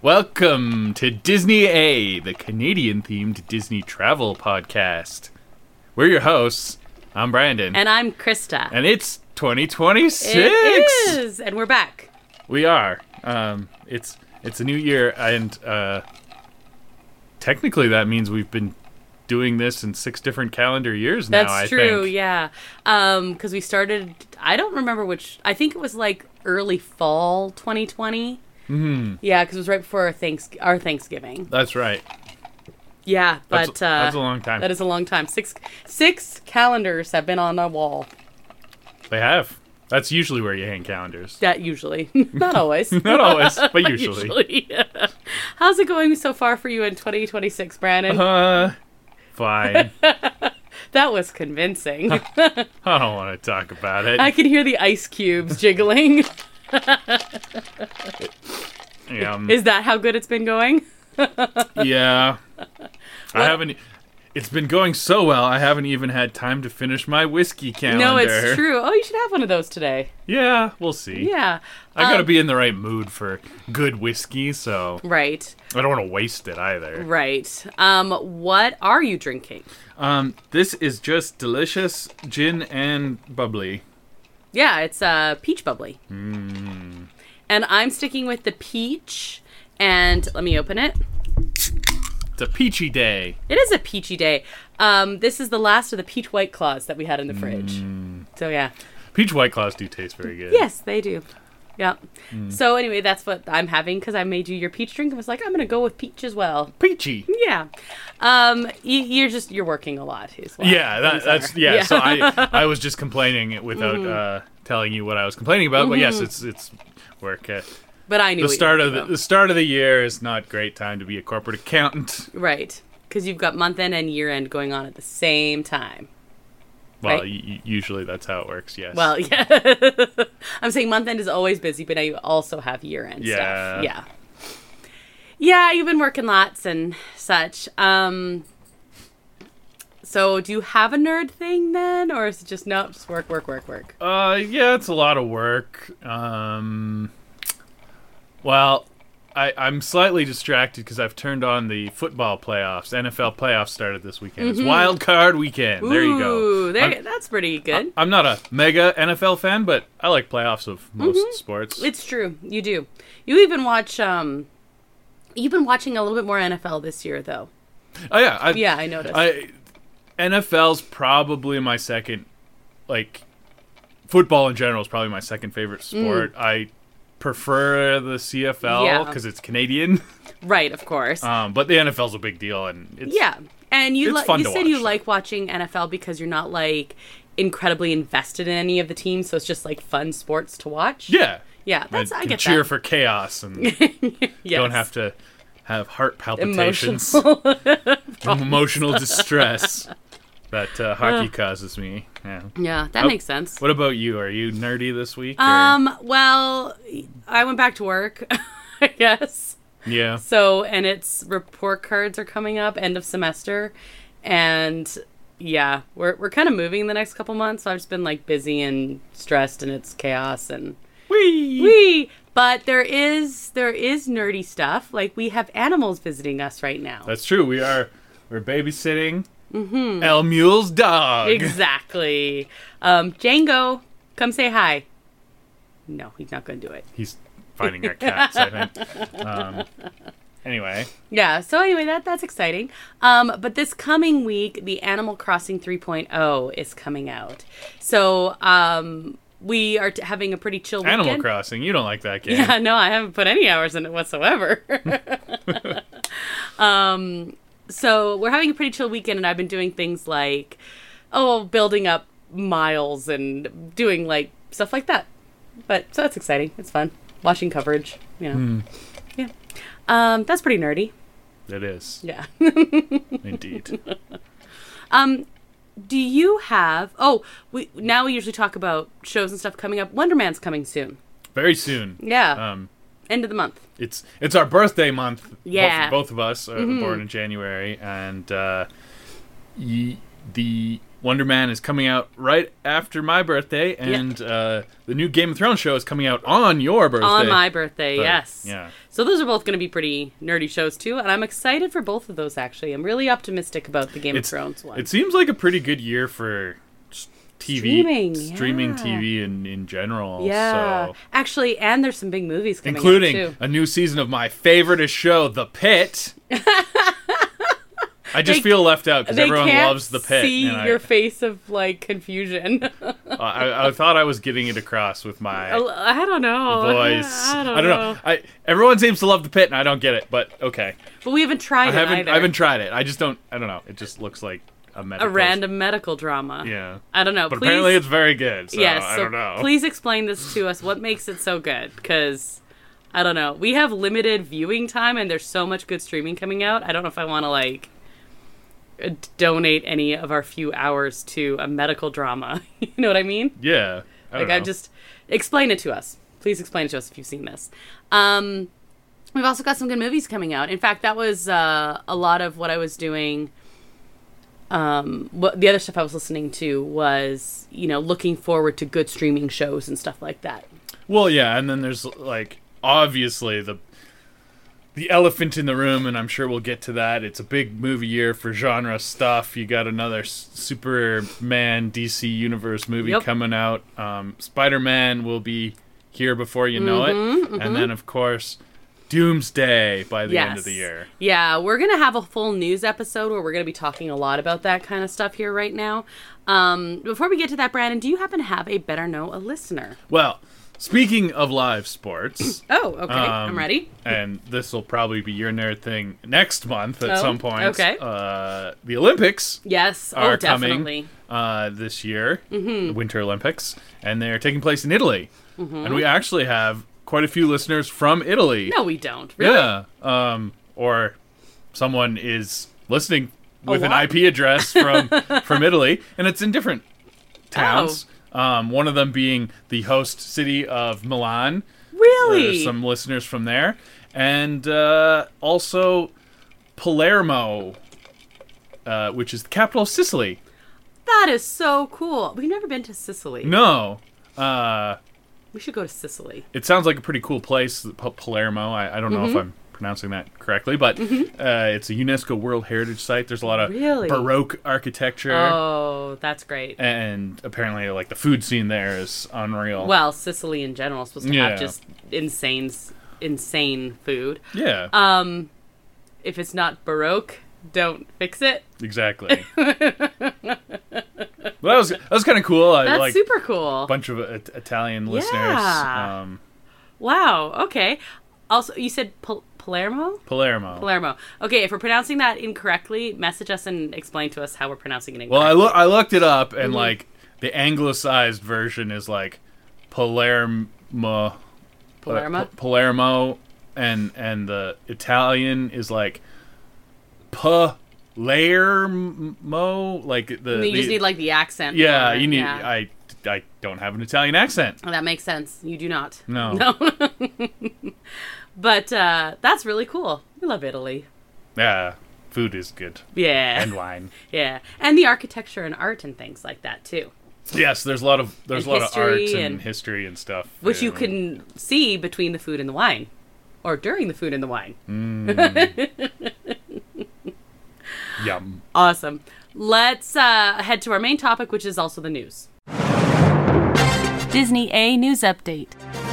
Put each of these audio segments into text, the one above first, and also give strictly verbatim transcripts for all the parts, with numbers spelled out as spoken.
Welcome to Disney A, the Canadian-themed Disney travel podcast. We're your hosts. I'm Brandon. And I'm Krista. And it's twenty twenty-six! It is! And we're back. We are. Um, it's it's a new year, and uh, technically that means we've been doing this in six different calendar years now, That's I true, think. yeah. Um, because we started, I don't remember which, I think it was like early fall twenty twenty. Mm-hmm. Yeah, because it was right before our, thanks- our Thanksgiving. That's right. Yeah, but... That's, uh, that's a long time. That is a long time. Six Six calendars have been on a wall. They have. That's usually where you hang calendars. That usually. Not always. Not always, but usually. usually. How's it going so far for you in twenty twenty-six, Brandon? Uh, fine. That was convincing. I don't want to talk about it. I can hear the ice cubes jiggling. Um, Is that how good it's been going? yeah. I haven't... It's been going so well, I haven't even had time to finish my whiskey calendar. No, it's true. Oh, you should have one of those today. Yeah, we'll see. Yeah. I gotta um, be in the right mood for good whiskey, so... Right. I don't want to waste it either. Right. Um, what are you drinking? Um, this is just delicious gin and bubbly. Yeah, it's uh, peach bubbly. Mm. And I'm sticking with the peach. And let me open it. It's a peachy day. It is a peachy day. Um, this is the last of the peach White Claws that we had in the fridge. Mm. So, yeah. Peach White Claws do taste very good. Yes, they do. Yeah. Mm. So, anyway, that's what I'm having because I made you your peach drink. I was like, I'm going to go with peach as well. Peachy. Yeah. Um, you, you're just, you're working a lot. Is what Yeah, that, things that's, are. yeah, so I I was just complaining without Mm-hmm. uh, telling you what I was complaining about, but yes, it's it's work. Uh, But I knew the what you start were of the, talking the start of the year is not a great time to be a corporate accountant. about. Right. Because you've got month end and year end going on at the same time. Well, Right? y- usually that's how it works, yes. Well, yeah. I'm saying month end is always busy, but now you also have year end Yeah. stuff. Yeah. Yeah, you've been working lots and such. Um, so do you have a nerd thing then? Or is it just, no, just work, work, work, work? Uh, yeah, it's a lot of work. Um, well, I, I'm slightly distracted because I've turned on the football playoffs. N F L playoffs started this weekend. It's wild card weekend. There you go. Ooh, there, I'm- that's pretty good. I'm not a mega N F L fan, but I like playoffs of most sports. It's true. You do. You even watch, um, you've been watching a little bit more N F L this year, though. Oh yeah, I, Yeah, I noticed. I N F L's probably my second, like, football in general is probably my second favorite sport. I prefer the C F L Yeah. because it's Canadian, Right, of course. um, but the N F L's a big deal, and it's Yeah, and you it's li- fun you to said you watch. like watching N F L because you're not like incredibly invested in any of the teams, so it's just like fun sports to watch. yeah, yeah, that's I, can get cheer that. for chaos and Yes. don't have to have heart palpitations, Emotional. emotional distress that uh, hockey causes me. Yeah. Yeah, that Oh, makes sense. What about you? Are you nerdy this week? or- Um, well, I went back to work, I guess. yeah. So, and it's report cards are coming up end of semester, and yeah, we're we're kind of moving the next couple months. So I've just been like busy and stressed, and it's chaos and Whee! wee. But there is there is nerdy stuff. Like we have animals visiting us right now. That's true. We are we're babysitting El Mule's dog. Exactly. Um, Django, come say hi. No, he's not going to do it. He's finding our cats, I think. Um, anyway, Yeah, so anyway, that that's exciting. Um, but this coming week, the Animal Crossing three point oh is coming out. So um, we are t- having a pretty chill weekend. Animal Crossing. You don't like that game. Yeah, no, I haven't put any hours in it whatsoever. um, so we're having a pretty chill weekend, and I've been doing things like, oh, building up miles and doing like stuff like that. But so that's exciting. It's fun watching coverage. You know, Hmm. yeah. Um, that's pretty nerdy. It is. Yeah. Indeed. Um, do you have? Oh, we now we usually talk about shows and stuff coming up. Wonder Man's coming soon. Very soon. Yeah, Um, end of the month. it's it's our birthday month. Yeah. Both, both of us are born in January, and uh, y- the Wonder Man is coming out right after my birthday, and yep. uh, the new Game of Thrones show is coming out on your birthday. On my birthday, but, yes. Yeah. So those are both going to be pretty nerdy shows, too, and I'm excited for both of those, actually. I'm really optimistic about the Game it's, of Thrones one. It seems like a pretty good year for T V. Streaming, streaming yeah. T V in, in general. Yeah. So. Actually, and there's some big movies coming including out, too. a new season of my favoriteest show, The Pit. I just they, feel left out because everyone can't loves The Pit. See and your I, face of like confusion. I, I thought I was getting it across with my I don't know voice. I don't, I don't know. know. I everyone seems to love The Pit, and I don't get it. But okay. But we haven't tried I it haven't. either. I haven't tried it. I just don't. I don't know. It just looks like a medical. A random medical drama. Yeah. I don't know. But please, apparently it's very good. So yes. I So don't know. Please explain this to us. What makes it so good? Because I don't know. We have limited viewing time, and there's so much good streaming coming out. I don't know if I want to like. donate any of our few hours to a medical drama. You know what I mean? Yeah. I like know. I just explain it to us. Please explain it to us if you've seen this. Um, we've also got some good movies coming out. In fact, that was uh, a lot of what I was doing. Um, what the other stuff I was listening to was, you know, looking forward to good streaming shows and stuff like that. Well, yeah, and then there's like obviously the the elephant in the room, and I'm sure we'll get to that. It's a big movie year for genre stuff. You got another S- Superman D C Universe movie yep. coming out. Um, Spider-Man will be here before you know mm-hmm, it. Mm-hmm. And then, of course, Doomsday by the yes. end of the year. Yeah, we're going to have a full news episode where we're going to be talking a lot about that kind of stuff here right now. Um, before we get to that, Brandon, do you happen to have a Better Know a Listener? Well, speaking of live sports. Oh, okay. um, I'm ready. And this will probably be your nerd thing next month at oh, some point. Okay. Uh, the Olympics yes. are oh, definitely. coming uh, this year, mm-hmm. the Winter Olympics, and they're taking place in Italy. Mm-hmm. And we actually have quite a few listeners from Italy. No, we don't. Really? Yeah. Um, or someone is listening with A an lot? I P address from, from Italy, and it's in different towns. Oh. Um, one of them being the host city of Milan. Really? There's some listeners from there. And uh, also Palermo, uh, which is the capital of Sicily. That is so cool. We've never been to Sicily. No. Uh, we should go to Sicily. it sounds like a pretty cool place, P- Palermo. I, I don't know mm-hmm. if I'm pronouncing that correctly, but mm-hmm. uh, it's a UNESCO World Heritage Site. There's a lot of really? Baroque architecture. Oh, that's great. And apparently, like, the food scene there is unreal. Well, Sicily in general is supposed to Yeah. have just insane, insane food. Yeah. Um, if it's not Baroque, don't fix it. Exactly. Well, that was that was kind of cool. I That's like super cool. a bunch of uh, Italian listeners. Yeah. Um, Wow. Okay. Also, you said Pal- Palermo? Palermo. Palermo. Okay, if we're pronouncing that incorrectly, message us and explain to us how we're pronouncing it Well, incorrectly. I look I looked it up, and Mhm. like the anglicized version is like Palermo, Palermo? uh, P- Palermo, and and the Italian is like Palermo, like the. you the just need like the accent. yeah, for it, you need. yeah. I I don't have an Italian accent. Oh, that makes sense. You do not. No. No. But uh, that's really cool. We love Italy. Yeah, food is good. Yeah. And wine. Yeah. And the architecture and art and things like that too. Yes, there's a lot of there's And a lot of art history and, and- history and stuff. Which you yeah. can see between the food and the wine. Or during the food and the wine. Mm. Yum. Awesome. Let's uh, head to our main topic, which is also the news. Disney A News Update.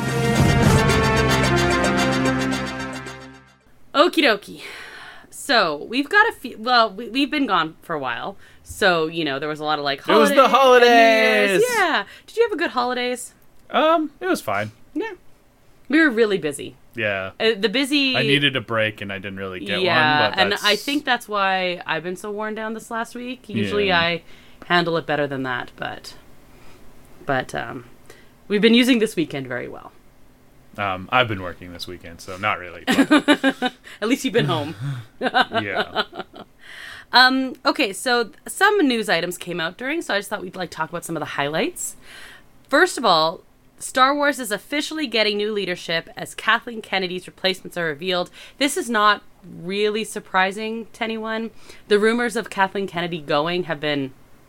Okie dokie. So, we've got a few... Well, we, we've been gone for a while. So, you know, there was a lot of, like, It was holidays. the and New holidays! Year's. Yeah. Did you have a good holidays? Um, it was fine. Yeah. We were really busy. Yeah. Uh, the busy... I needed a break and I didn't really get yeah, one. But and that's... I think that's why I've been so worn down this last week. Usually Yeah. I handle it better than that, but... But, um... we've been using this weekend very well. Um, I've been working this weekend, so not really. But, At least you've been home. yeah. Um, okay, so some news items came out during, so I just thought we'd like talk about some of the highlights. First of all, Star Wars is officially getting new leadership as Kathleen Kennedy's replacements are revealed. This is not really surprising to anyone. The rumors of Kathleen Kennedy going have been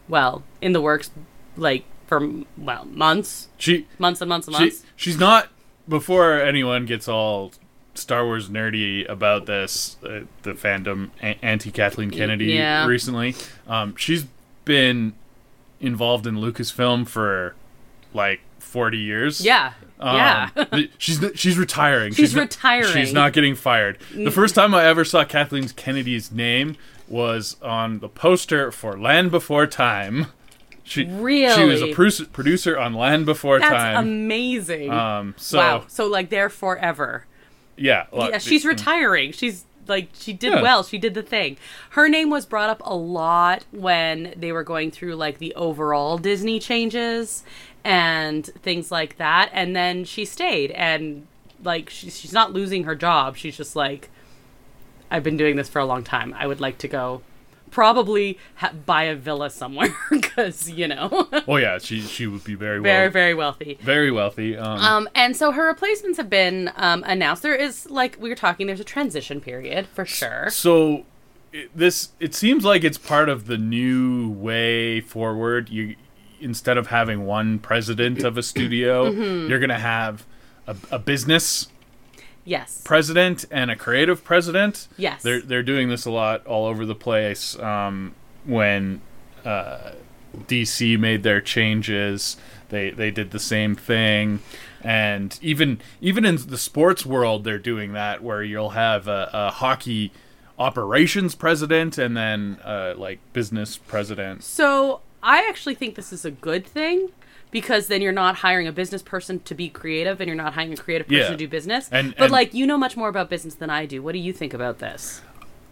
well, in the works, like, for, well, months. She Months and months and she, months. she's not, before anyone gets all Star Wars nerdy about this, uh, the fandom, a- anti-Kathleen Kennedy Yeah. recently, um, she's been involved in Lucasfilm for, like, forty years. Yeah. Um, yeah. th- she's she's retiring. She's not- retiring. she's not getting fired. The first time I ever saw Kathleen Kennedy's name was on the poster for Land Before Time. She Really? she was a pru- producer on Land Before That's Time. amazing. Um, so wow. So, like, they're forever. yeah, look, Yeah, she's it- retiring. She's like she did Yeah. well. She did the thing. Her name was brought up a lot when they were going through like the overall Disney changes and things like that. And then she stayed, and like she's she's not losing her job. She's just like, I've been doing this for a long time. I would like to go. Probably ha- buy a villa somewhere because you know, Oh yeah, she she would be very very well, very wealthy. very wealthy. Um, Um, and so her replacements have been um, announced. There is, like we were talking, there's a transition period for sure. So it, this it seems like it's part of the new way forward. You instead of having one president of a studio, Mm-hmm. you're gonna have a, a business Yes. president and a creative president. Yes. They're they're doing this a lot all over the place. Um, when uh, D C made their changes, they they did the same thing. And even even in the sports world, they're doing that, where you'll have a, a hockey operations president and then uh, like business president. So I actually think this is a good thing because then you're not hiring a business person to be creative and you're not hiring a creative person Yeah. to do business. And- but and- like you know much more about business than I do. What do you think about this?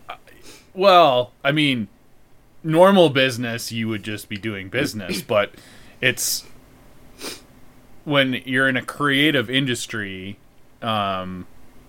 Well, I mean, normal business, you would just be doing business, but it's when you're in a creative industry, um,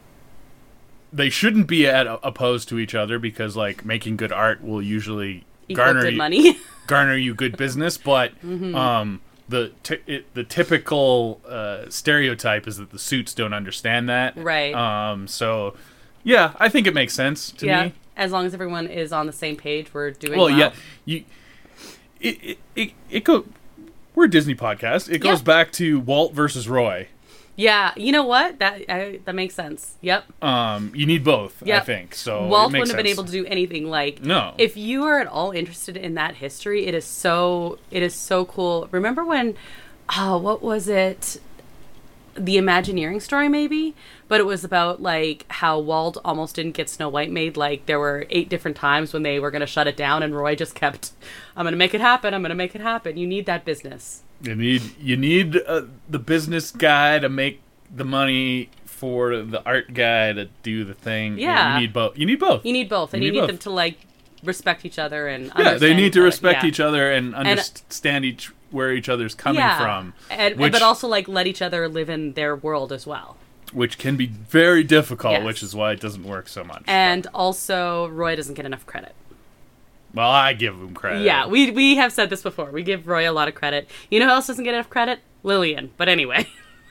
they shouldn't be at opposed to each other because, like, making good art will usually Equal garner good you, money. garner you good business, but Mm-hmm. um, the t- it, the typical uh, stereotype is that the suits don't understand that, Right. Um, so yeah, I think it makes sense to yeah. me. As long as everyone is on the same page, we're doing Well, well. yeah, you. It it it, it go. We're a Disney podcast. It Yeah. goes back to Walt versus Roy. Yeah, you know what? That I, that makes sense. Yep. Um, you need both, I Yep. think. So Walt it makes wouldn't have been sense. able to do anything like No. If you are at all interested in that history, it is so it is so cool. Remember when oh, what was it? The Imagineering story maybe, but it was about like how Walt almost didn't get Snow White made. Like there were eight different times when they were going to shut it down and Roy just kept I'm going to make it happen. I'm going to make it happen. You need that business. You need you need uh, the business guy to make the money for the art guy to do the thing. You- Yeah. you need both. You need both. You need both, and You you need need both. them to like respect each other and yeah, understand they need to other. respect Yeah. each other and understand each where each other's coming yeah. from, and, which but also like let each other live in their world as well. which can be very difficult, Yes. which is why it doesn't work so much. And also, Roy doesn't get enough credit. Well, I give him credit. Yeah, we we have said this before. We give Roy a lot of credit. You know who else doesn't get enough credit? Lillian. But anyway.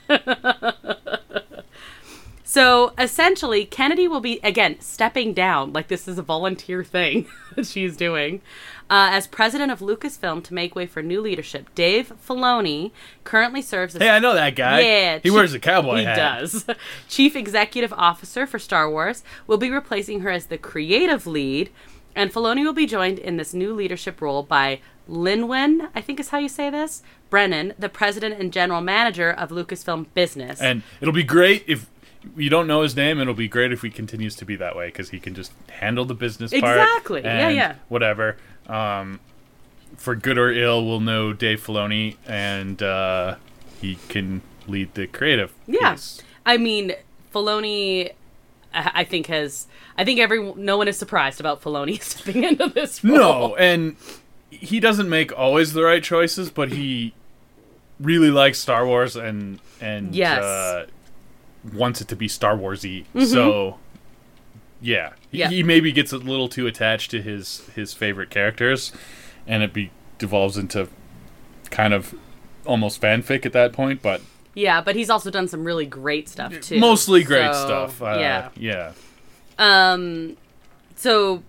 So essentially, Kennedy will be, again, stepping down, like this is a volunteer thing that she's doing, uh, as president of Lucasfilm to make way for new leadership. Dave Filoni currently serves as Hey, I know that guy. Yeah, he chief- wears a cowboy he hat. does. Chief Executive Officer for Star Wars will be replacing her as the creative lead, and Filoni will be joined in this new leadership role by Lin-Wen, I think is how you say this, Brennan, the president and general manager of Lucasfilm Business. And it'll be great if you don't know his name. It'll be great if he continues to be that way because he can just handle the business part. Exactly. Yeah, and yeah. Whatever. Um, for good or ill, we'll know Dave Filoni, and uh, he can lead the creative. yeah, piece. I mean, Filoni, I I think has, I think every no one is surprised about Filoni stepping into this role. No, and he doesn't make always the right choices, but he really likes Star Wars and and Yes. uh, wants it to be Star Warsy. So yeah, He- Yeah. he maybe gets a little too attached to his his favorite characters, and it be devolves into kind of almost fanfic at that point. But Yeah, but he's also done some really great stuff too. mostly great So, stuff. Uh, yeah. yeah. Um, so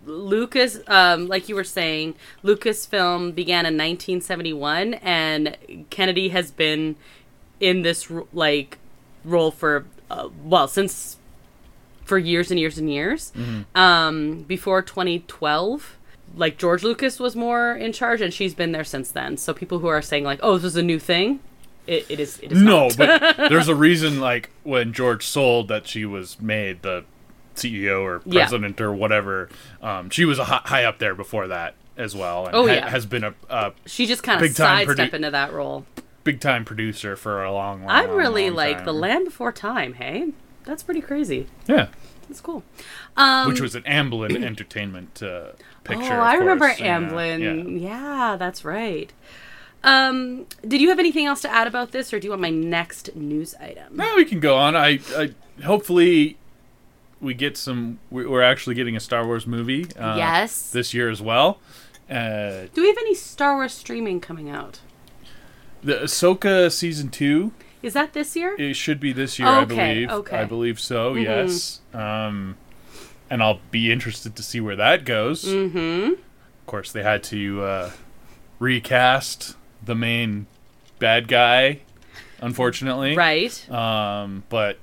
Lucas, um, like you were saying, Lucasfilm began in nineteen seventy-one, and Kennedy has been in this like role for uh, well since for years and years and years. Mm-hmm. Um, before twenty twelve, like George Lucas was more in charge, and she's been there since then. So people who are saying like, "Oh, this is a new thing," it, it is. It is no, not. But there's a reason. Like when George sold, that she was made the C E O or president yeah. or whatever. Um, she was a high, high up there before that as well. And oh ha- yeah, has been a, a she just kind of sidestep produ- into that role. Big time producer for a long, long. I long, really long like time. The Land Before Time. Hey, that's pretty crazy. Yeah, that's cool. Um, Which was an Amblin Entertainment uh, picture. Oh, I of remember course. Amblin. Yeah. yeah, that's right. Um, did you have anything else to add about this, or do you want my next news item? No, we can go on. I, I hopefully. We get some. We're actually getting a Star Wars movie. Uh, yes. This year as well. Uh, Do we have any Star Wars streaming coming out? The Ahsoka season two. Is that this year? It should be this year, okay, I believe. Okay. I believe so. Mm-hmm. Yes. Um, and I'll be interested to see where that goes. Mm-hmm. Of course, they had to uh, recast the main bad guy, unfortunately. Right. Um, but.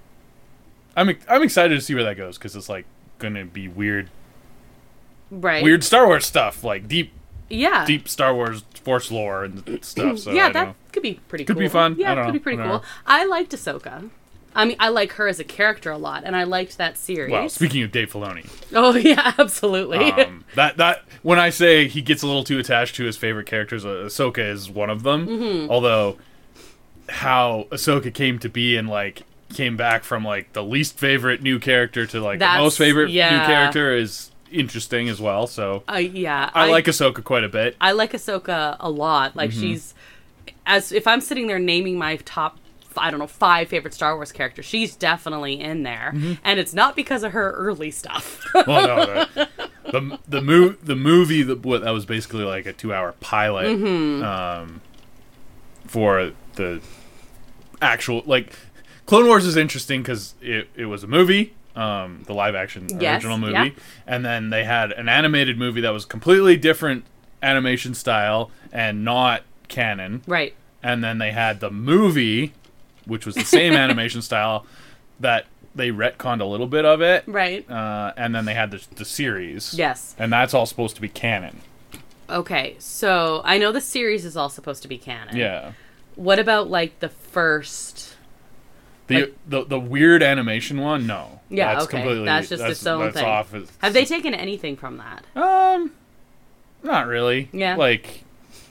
I'm I'm excited to see where that goes because it's like gonna be weird, right? Weird Star Wars stuff, like deep, yeah, deep Star Wars Force lore and stuff. So yeah, I that know. could be pretty. Could cool. be fun. Yeah, I don't could know. be pretty I cool. know. I liked Ahsoka. I mean, I like her as a character a lot, and I liked that series. Well, speaking of Dave Filoni, oh yeah, absolutely. um, that that when I say he gets a little too attached to his favorite characters, uh, Ahsoka is one of them. Mm-hmm. Although, how Ahsoka came to be and like. Came back from like the least favorite new character to like That's, the most favorite yeah. new character is interesting as well. So uh, yeah, I, I like Ahsoka quite a bit. I like Ahsoka a lot. Like mm-hmm. she's as if I'm sitting there naming my top, I don't know, five favorite Star Wars characters. She's definitely in there, mm-hmm. and it's not because of her early stuff. Well, no, the the the, mo- the movie that what that was basically like a two hour pilot mm-hmm. um, for the actual like. Clone Wars is interesting because it, it was a movie, um, the live-action yes, original movie, yeah. and then they had an animated movie that was completely different animation style and not canon. Right. And then they had the movie, which was the same animation style, that they retconned a little bit of it. Right. Uh, and then they had the, the series. Yes. And that's all supposed to be canon. Okay, so I know the series is all supposed to be canon. Yeah. What about, like, the first... The, like, the the weird animation one, no. Yeah, that's okay. Completely, that's just that's, its own that's thing. Off. It's, Have they taken anything from that? Um, not really. Yeah. Like,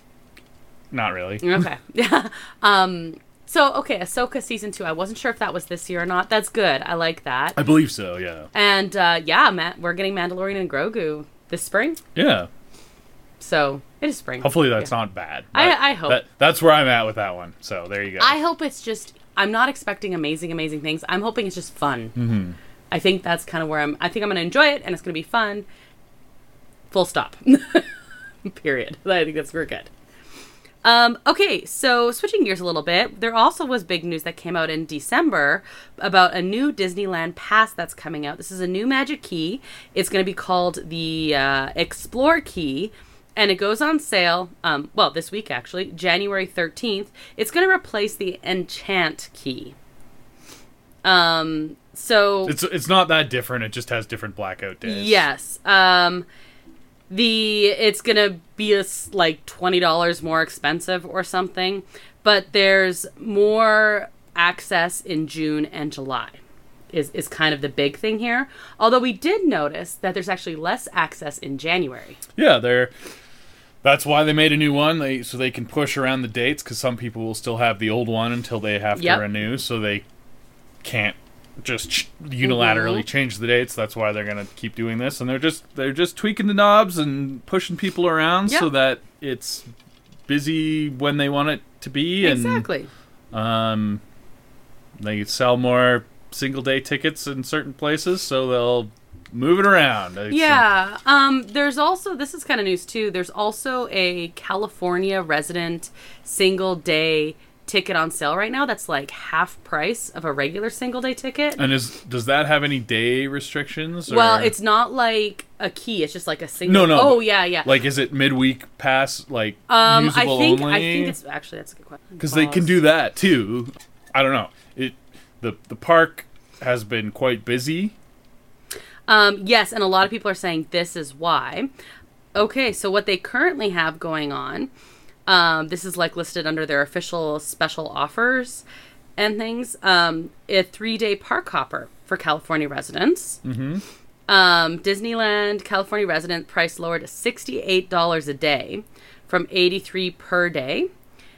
not really. Okay. Yeah. um. So, okay, Ahsoka season two. I wasn't sure if that was this year or not. That's good. I like that. I believe so, yeah. And, uh, yeah, Matt, we're getting Mandalorian and Grogu this spring. Yeah. So, it is spring. Hopefully that's yeah. not bad. I, I hope. That, that's where I'm at with that one. So, there you go. I hope it's just... I'm not expecting amazing, amazing things. I'm hoping it's just fun. Mm-hmm. I think that's kind of where I'm... I think I'm going to enjoy it, and it's going to be fun. Full stop. Period. I think that's very good. Um, okay, so switching gears a little bit, there also was big news that came out in December about a new Disneyland Pass that's coming out. This is a new Magic Key. It's going to be called the uh, Explore Key, and it goes on sale, um, well, this week actually, January thirteenth. It's going to replace the Enchant Key. Um, so... It's it's not that different, it just has different blackout days. Yes. Um... The it's gonna be a, like twenty dollars more expensive or something, but there's more access in June and July. Is is kind of the big thing here. Although we did notice that there's actually less access in January. Yeah, they're. That's why they made a new one. They so they can push around the dates because some people will still have the old one until they have to yep. renew, so they can't just ch- unilaterally mm-hmm. change the dates. That's why they're gonna keep doing this, and they're just they're just tweaking the knobs and pushing people around yep. so that it's busy when they want it to be. Exactly. And, um, they sell more single day tickets in certain places, so they'll move it around. It's yeah. A- um. There's also this is kind of news too. There's also a California resident single day ticket on sale right now that's like half price of a regular single day ticket. And is does that have any day restrictions? Or? Well, it's not like a key. It's just like a single. No, no. Oh, yeah, yeah. Like, is it midweek pass, like, um, usable I think, only? I think it's actually that's a good question. Because they can do that too. I don't know. It the the park has been quite busy. Um, yes, and a lot of people are saying this is why. Okay, so what they currently have going on, um, this is like listed under their official special offers and things. Um, a three-day park hopper for California residents. Mm-hmm. Um, Disneyland California resident price lowered to sixty-eight dollars a day from eighty-three dollars per day.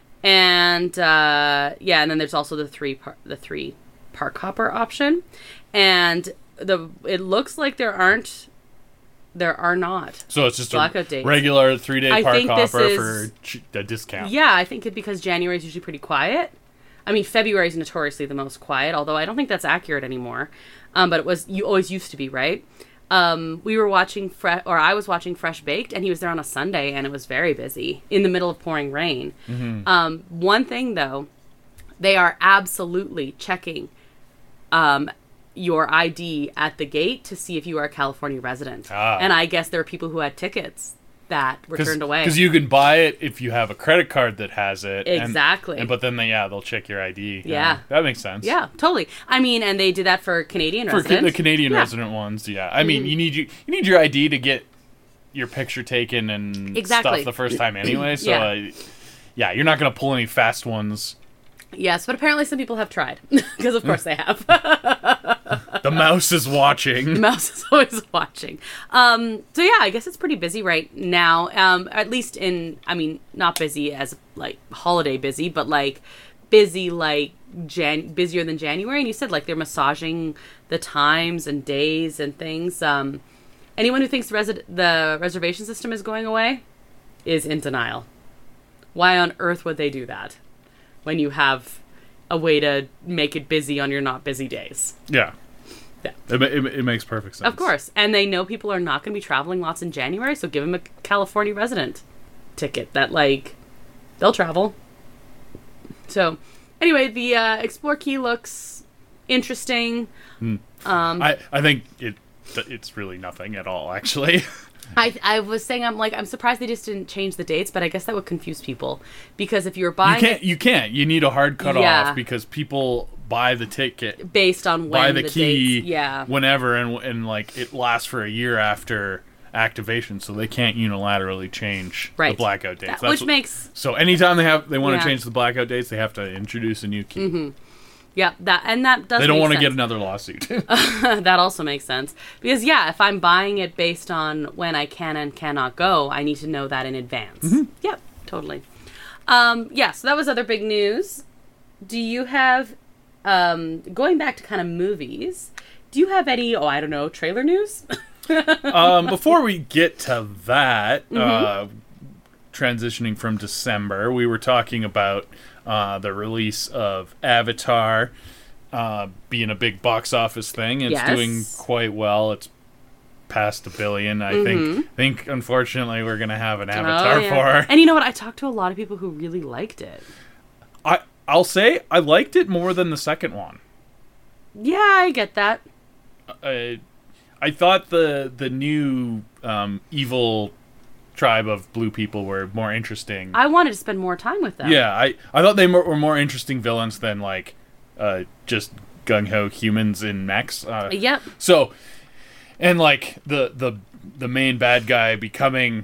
And uh, yeah, and then there's also the three par- the three park hopper option. And the it looks like there aren't there are not. So it's just blackout a dates. regular three-day I park think this hopper is- for ch- a discount. Yeah, I think it because January is usually pretty quiet. I mean, February is notoriously the most quiet, although I don't think that's accurate anymore. Um, but it was you always used to be, right? Um, we were watching Fre- or I was watching Fresh Baked, and he was there on a Sunday, and it was very busy in the middle of pouring rain. Mm-hmm. Um, one thing though, they are absolutely checking um, your I D at the gate to see if you are a California resident. Ah. And I guess there are people who had tickets that were turned away. Because you can buy it if you have a credit card that has it. and- Exactly. And, but then, they, yeah, they'll check your I D. Yeah. That makes sense. Yeah, totally. I mean, and they did that for Canadian For ca- residents. the Canadian Yeah. resident ones, yeah. I mean, Mhm. you need you, you need your I D to get your picture taken and Exactly. stuff the first time anyway. So, Yeah. uh, yeah, you're not going to pull any fast ones. Yes, but apparently some people have tried. Because of course they have. The mouse is watching. The mouse is always watching. Um, so yeah, I guess it's pretty busy right now. Um, at least in, I mean, not busy as like holiday busy, but like busy like Jan- busier than January. And you said like they're massaging the times and days and things. Um, anyone who thinks the, resi- the reservation system is going away is in denial. Why on earth would they do that when you have a way to make it busy on your not busy days? Yeah. Yeah. It, ma- it, it makes perfect sense. Of course. And they know people are not going to be traveling lots in January, so give them a California resident ticket that, like, they'll travel. So, anyway, the uh, Explore Key looks interesting. Hmm. Um, I, I think it it's really nothing at all, actually. I I was saying, I'm like, I'm surprised they just didn't change the dates, but I guess that would confuse people. Because if you're You buying can't. You can't. You need a hard cutoff Yeah. because people buy the ticket, it based on when buy the, the key, dates, yeah. whenever, and and like it lasts for a year after activation, so they can't unilaterally change Right. the blackout dates. That- That's which what- makes so anytime they have they want to Yeah. change the blackout dates, they have to introduce a new key. Mm-hmm. Yeah, that and that does. They don't want want to get another lawsuit. That also makes sense because yeah, if I'm buying it based on when I can and cannot go, I need to know that in advance. Mm-hmm. Yep, totally. Um, yeah, so that was other big news. Do you have um, going back to kind of movies? Do you have any? Oh, I don't know, trailer news. um, before we get to that, Mm-hmm. uh, transitioning from December, we were talking about uh, the release of Avatar uh, being a big box office thing. It's Yes. doing quite well. It's past a billion. I think. Think unfortunately we're gonna have an Avatar Mm-hmm. Oh, yeah. for. And you know what? I talked to a lot of people who really liked it. I I'll say I liked it more than the second one. Yeah, I get that. I I thought the the new um, evil tribe of blue people were more interesting. I wanted to spend more time with them. Yeah, I, I thought they were were more interesting villains than like uh, just gung ho humans in mechs. Uh, Yep. So, and like the the the main bad guy becoming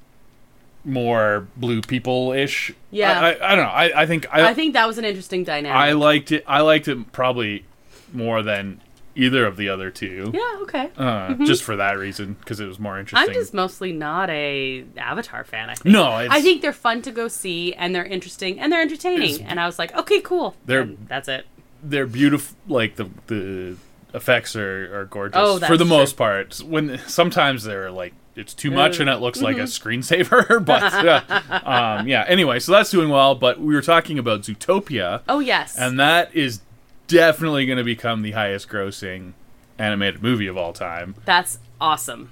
more blue people ish. Yeah. I, I, I don't know. I, I think I I think that was an interesting dynamic. I liked it. I liked it probably more than either of the other two. yeah. Okay. Uh, Just for that reason, because it was more interesting. I'm just mostly not a Avatar fan. I think. no, it's, I think they're fun to go see, and they're interesting, and they're entertaining. It's- And I was like, okay, cool. They're- And that's it. they're beautiful. Like the the effects are, are gorgeous Oh, for that's the most true. part. When sometimes they're like it's too much and it looks like a Mm-hmm. screensaver. But uh, um, yeah. Anyway, so that's doing well. But we were talking about Zootopia, Oh yes. and that is definitely going to become the highest grossing animated movie of all time. that's awesome.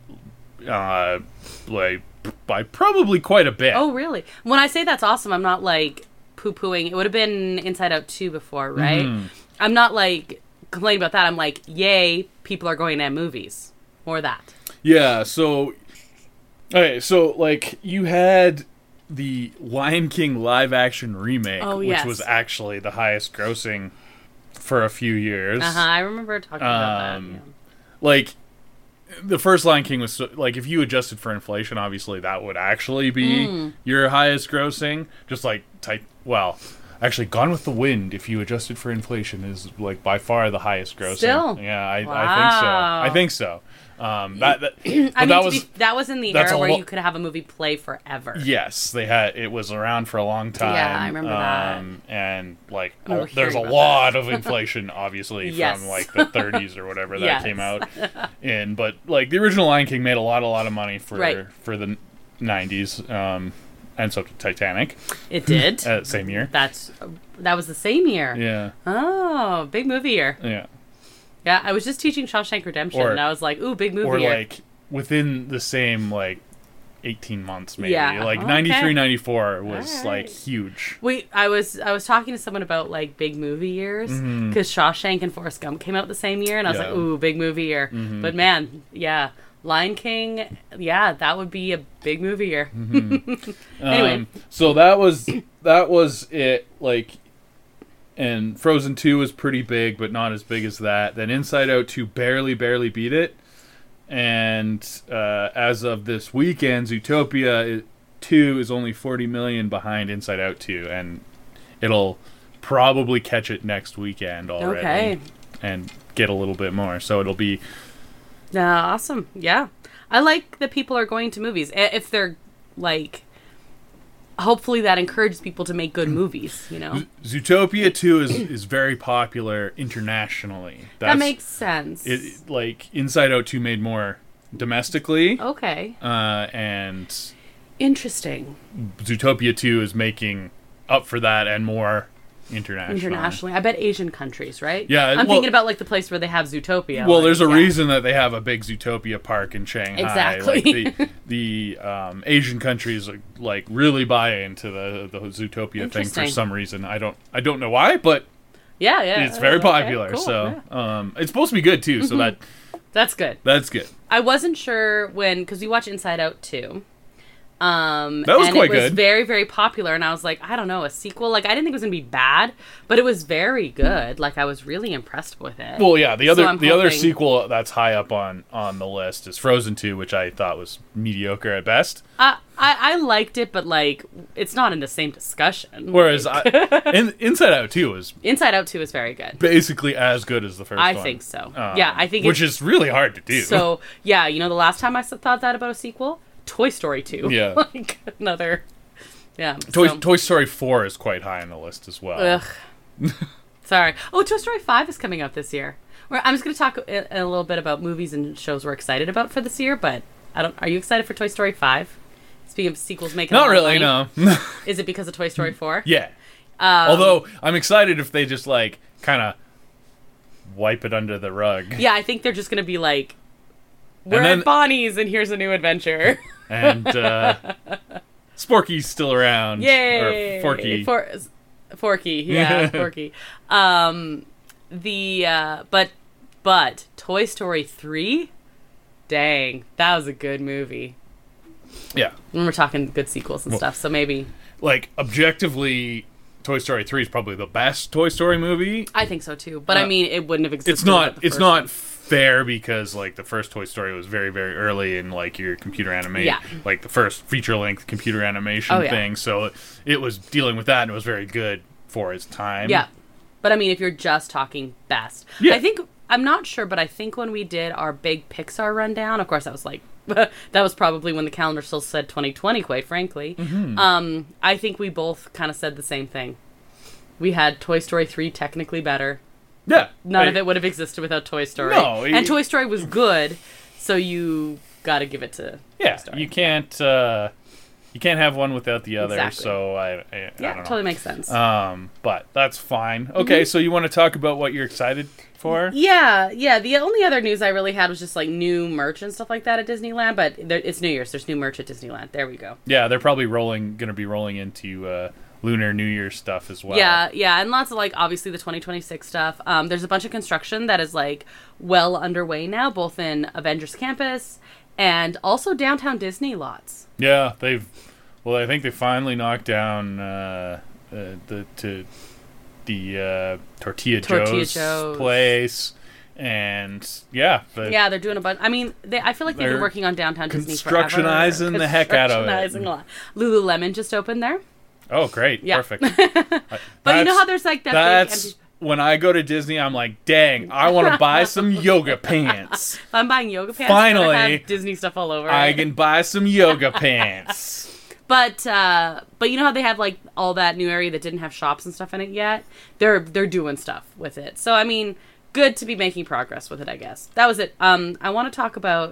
Uh, like by probably quite a bit. Oh really? When I say that's awesome, I'm not like poo pooing. It would have been Inside Out two before, right? Mm-hmm. I'm not like complaining about that. I'm like, yay, people are going to movies. More of that. Yeah, so okay, so like you had the Lion King live action remake, Oh, which yes. was actually the highest grossing for a few years. Uh huh. I remember talking about Um, that. Yeah. Like the first Lion King was so, like if you adjusted for inflation, obviously that would actually be Mm. your highest grossing. Just like type, well, actually, Gone with the Wind, if you adjusted for inflation, is like by far the highest grossing. Still? Yeah, I, Wow. I think so. I think so. Um, that, that, but I mean, that to was be, that was in the that's era a where lo- you could have a movie play forever. yes, they had it was around for a long time. Yeah, I remember that. um, And like, I remember oh, there's a hearing about lot of inflation, obviously, Yes. from like the thirties or whatever that Yes. came out in. But like the original Lion King made a lot, a lot of money for Right. for the nineties, um, and so did Titanic, It did. uh, same year. That's that was the same year. Yeah, Oh, big movie year. yeah. Yeah, I was just teaching Shawshank Redemption, Or- and I was like, "Ooh, big movie Or year." like within the same like eighteen months, maybe. Yeah, Like okay. ninety-three, ninety-four was All like right. huge. Wait, I was I was talking to someone about like big movie years because Shawshank and Forrest Gump came out the same year, and I was Mm-hmm. Yeah. like, "Ooh, big movie year." But man, yeah, Lion King, yeah, that would be a big movie year. Anyway. Um, so that was that was it. Like, and Frozen two was pretty big, but not as big as that. Then Inside Out two barely, barely beat it. And uh, as of this weekend, Zootopia two is only forty million behind Inside Out two, and it'll probably catch it next weekend already, Okay. and get a little bit more. So it'll be Yeah, awesome. Yeah, I like that people are going to movies I- if they're like. Hopefully, that encourages people to make good movies. You know, Zootopia two is is very popular internationally. That's, that makes sense. it. Like Inside Out two made more domestically, Okay, uh, and interesting. Zootopia two is making up for that and more internationally. Internationally, I bet Asian countries, right? Yeah, I'm well- thinking about like the place where they have Zootopia. Well, like, there's a yeah. reason that they have a big Zootopia park in Shanghai. Exactly. Like the the um, Asian countries like really buy into the the Zootopia thing for Interesting. some reason. I don't I don't know why, but Yeah, yeah. it's very okay, popular. cool, so yeah. um, it's supposed to be good too. So that That's good. that's good. I wasn't sure when because we watched Inside Out two. Um, That was and quite it was good. very, very popular, and I was like, I don't know, a sequel. Like, I didn't think it was gonna be bad, but it was very good. Like, I was really impressed with it. Well, yeah, the So other I'm the other hoping- sequel that's high up on on the list is Frozen two, which I thought was mediocre at best. I, I I liked it, but like, it's not in the same discussion. Whereas Like, I, in, Inside Out two is Inside Out two is very good. basically as good as the first I one. think so. Um, Yeah, I think which it's- is really hard to do. So yeah, you know, the last time I s- thought that about a sequel, Toy Story two. Yeah. like another. Yeah. Toy, so- Toy Story four is quite high on the list as well. Ugh. Sorry. Oh, Toy Story five is coming out this year. Where I'm just going to talk a, a little bit about movies and shows we're excited about for this year. But I don't. Are you excited for Toy Story five? Speaking of sequels making a Not lot of really, money, no. Is it because of Toy Story four? Yeah. Um, Although I'm excited if they just like kind of wipe it under the rug. Yeah, I think they're just going to be like, we're then- at Bonnie's and here's a new adventure. And uh, Sporky's still around. Yay! Or Forky. For, Forky, yeah, Forky. Um, the uh, but but Toy Story three, dang, that was a good movie. Yeah. When we're talking good sequels and stuff, so maybe Like objectively, Toy Story three is probably the best Toy Story movie. I think so too. But I Uh, mean, it wouldn't have existed. It's not. without the It's first not one. fair because like the first Toy Story was very very early in like your computer animation, Yeah. like the first feature length computer animation Oh, yeah. thing. So it was dealing with that and it was very good for its time. Yeah, but I mean, if you're just talking best, Yeah. I think I'm not sure, but I think when we did our big Pixar rundown, of course, that was like that was probably when the calendar still said twenty twenty. Quite frankly, Mm-hmm. um, I think we both kind of said the same thing. We had Toy Story three technically better. Yeah. None I- of it would have existed without Toy Story. No, and it- Toy Story was good, so you got to give it to Yeah. Toy Story. You can't. Uh, you can't have one without the other. Exactly. So I. I, I yeah, don't know. totally makes sense. Um, but that's fine. Okay, so you want to talk about what you're excited for? Yeah, yeah. The only other news I really had was just like new merch and stuff like that at Disneyland. But there, it's New Year's. There's new merch at Disneyland. There we go. Yeah, they're probably rolling, going to be rolling into uh, Lunar New Year stuff as well. Yeah, yeah, and lots of like obviously the twenty twenty-six stuff. Um, there's a bunch of construction that is like well underway now, both in Avengers Campus and also Downtown Disney lots. Yeah, they've. Well, I think they finally knocked down uh, uh, the to the uh, Tortilla, Tortilla Joe's, Joe's place, and yeah, the, Yeah, they're doing a bunch. I mean, they, I feel like they've been They're working on Downtown Disney forever. constructionizing the heck out of it. Constructionizing a lot. Lululemon just opened there. Oh, great, Yeah. perfect. But you know how there's like that That's big empty... when I go to Disney. I'm like, dang, I want to buy some yoga pants. If I'm buying yoga pants, Finally, it's gonna have Disney stuff all over I it. can buy some yoga pants. But uh, but you know how they have like all that new area that didn't have shops and stuff in it yet? They're they're doing stuff with it. So I mean, good to be making progress with it, I guess. That was it. Um, I want to talk about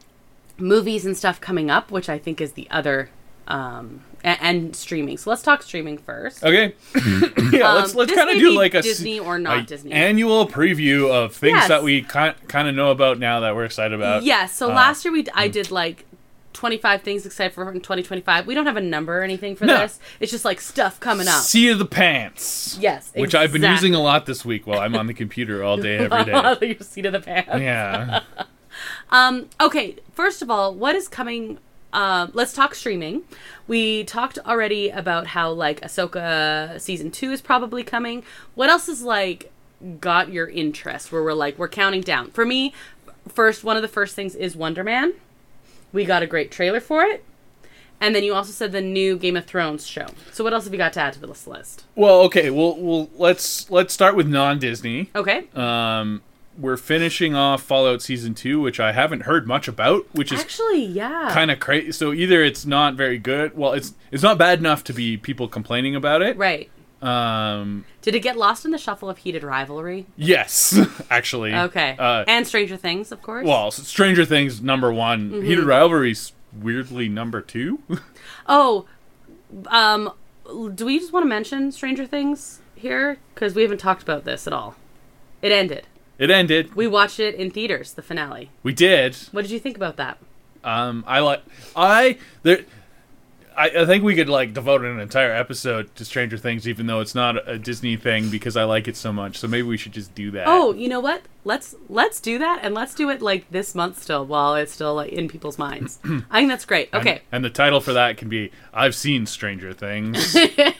movies and stuff coming up, which I think is the other um and, and streaming. So let's talk streaming first. Okay. yeah, Um, let's let's this kind of may do be like a Disney or not a Disney. annual preview of things Yes. that we kind kind of know about now that we're excited about. Yes. So Uh, last year we d- I did like twenty-five things excited for in twenty twenty-five. We don't have a number or anything for No. this. It's just like stuff coming up. Seat of the pants. Yes, Which I've been exactly. using a lot this week while I'm on the computer all day, every day. Your seat of the pants. Yeah. Um, okay, first of all, what is coming? Uh, let's talk streaming. We talked already about how like Ahsoka season two is probably coming. What else is like got your interest? Where we're like we're counting down. For me, first one of the first things is Wonder Man. We got a great trailer for it. And then you also said the new Game of Thrones show. So what else have you got to add to this list? Well, okay. Well, well, let's let's start with non-Disney. Okay. Um, we're finishing off Fallout Season two, which I haven't heard much about, which is Actually, yeah. kind of crazy. So either it's not very good. Well, it's it's not bad enough to be people complaining about it. Right. Um, Did it get lost in the shuffle of Heated Rivalry? yes, actually. Okay. Uh, and Stranger Things, of course. well, Stranger Things number one. Mm-hmm. Heated Rivalry's weirdly number two. Oh, um, do we just want to mention Stranger Things here? Because we haven't talked about this at all. It ended. It ended. We watched it in theaters, the finale. We did. What did you think about that? Um, I like. I there. I, I think we could like devote an entire episode to Stranger Things, even though it's not a Disney thing, because I like it so much. So maybe we should just do that. Oh, you know what? Let's let's do that, and let's do it like this month still, while it's still like in people's minds. I think that's great. And- Okay. And, the title for that can be "I've Seen Stranger Things."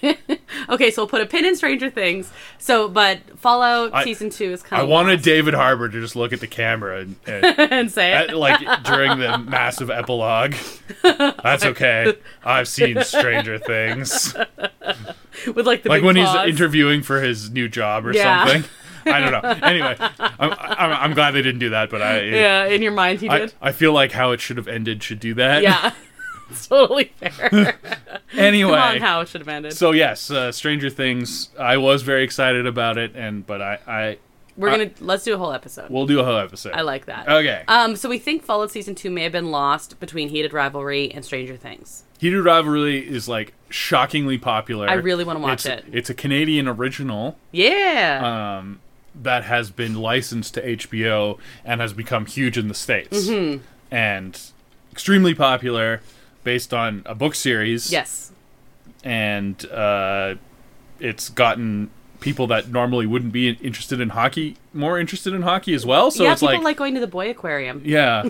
Okay, so we'll put a pin in Stranger Things. So, but Fallout I- season two is kind I of wanted David Harbour to just look at the camera and, and and say it. at, like during the massive epilogue. That's okay. I've seen Stranger Things. With like the Like big when pause. he's interviewing for his new job or Yeah. something. I don't know. Anyway, I'm, I'm, I'm glad they didn't do that, but I Yeah, in your mind he I, did. I feel like how it should have ended should do that. Yeah. It's totally fair. Anyway, Come on, how it should have ended. so yes, uh, Stranger Things. I was very excited about it, and but I, I We're gonna let's do a whole episode. we'll do a whole episode. I like that. Okay. Um, so we think Fallout season two may have been lost between Heated Rivalry and Stranger Things. Heated Rivalry is like shockingly popular. I really want to watch it's, it. It's a Canadian original Yeah. um, that has been licensed to H B O and has become huge in the States. Mm-hmm. And extremely popular, based on a book series. yes. And uh, it's gotten people that normally wouldn't be interested in hockey more interested in hockey as well. So yeah, it's people like, like going to the boy aquarium. yeah,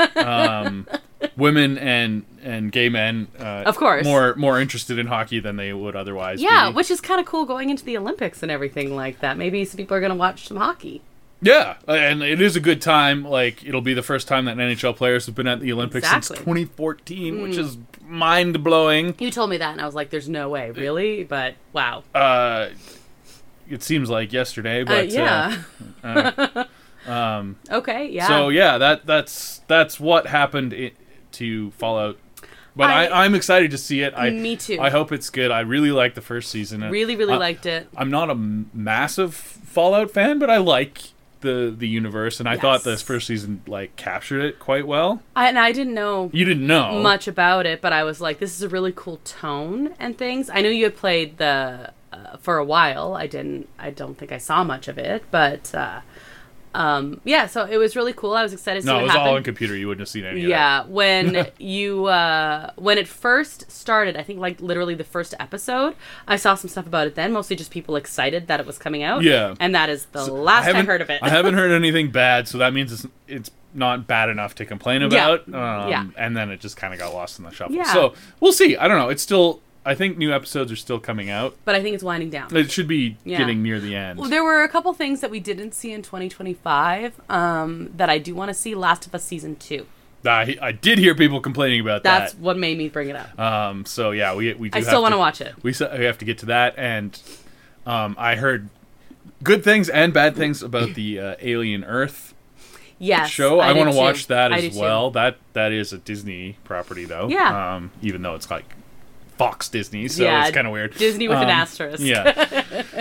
um, women and and gay men, uh, Of course. more more interested in hockey than they would otherwise. Yeah, be. which is kind of cool going into the Olympics and everything like that. Maybe some people are going to watch some hockey. Yeah, and it is a good time. Like, it'll be the first time that N H L players have been at the Olympics Exactly. since twenty fourteen, which is mind blowing. You told me that, and I was like, "There's no way, really." But wow. Uh, it seems like yesterday, Uh, but yeah. uh, um, Okay. Yeah. so yeah, that that's that's what happened i to Fallout. But I, I- I, I'm excited to see it. I, Me too. I hope it's good. I really liked the first season. and really, really I- liked it. I'm not a m- massive Fallout fan, but I like the the universe, and I thought Yes. this first season like captured it quite well. I, and I didn't know You didn't know much about it, but I was like, this is a really cool tone and things. I knew you had played the uh, for a while. I didn't. I don't think I saw much of it, but uh, um, yeah. So it was really cool. I was excited to see No, what it was happened. all on computer. You wouldn't have seen any of that. Yeah, when you uh when it first started, I think like literally the first episode, I saw some stuff about it then, mostly just people excited that it was coming out. Yeah. And that is the I last I haven't- heard of it. I haven't heard anything bad, so that means it's it's not bad enough to complain about. Yeah. Um, Yeah. And then it just kind of got lost in the shuffle. Yeah. So we'll see. I don't know. It's still. I think new episodes are still coming out. But I think it's winding down. It should be Yeah. getting near the end. Well, there were a couple things that we didn't see in twenty twenty-five um, that I do want to see. Last of Us season two. I, I did hear people complaining about That's that. what made me bring it up. Um, so yeah, we we. Do I still want to watch it. We, s- we have to get to that, and um, I heard good things and bad things about the uh, Alien Earth Yes, show. I, do want to too. watch that I as do too. well. That that is a Disney property though. Yeah. Um, even though it's like Fox Disney, so Yeah, it's kind of weird. Disney with an Um, asterisk. Yeah.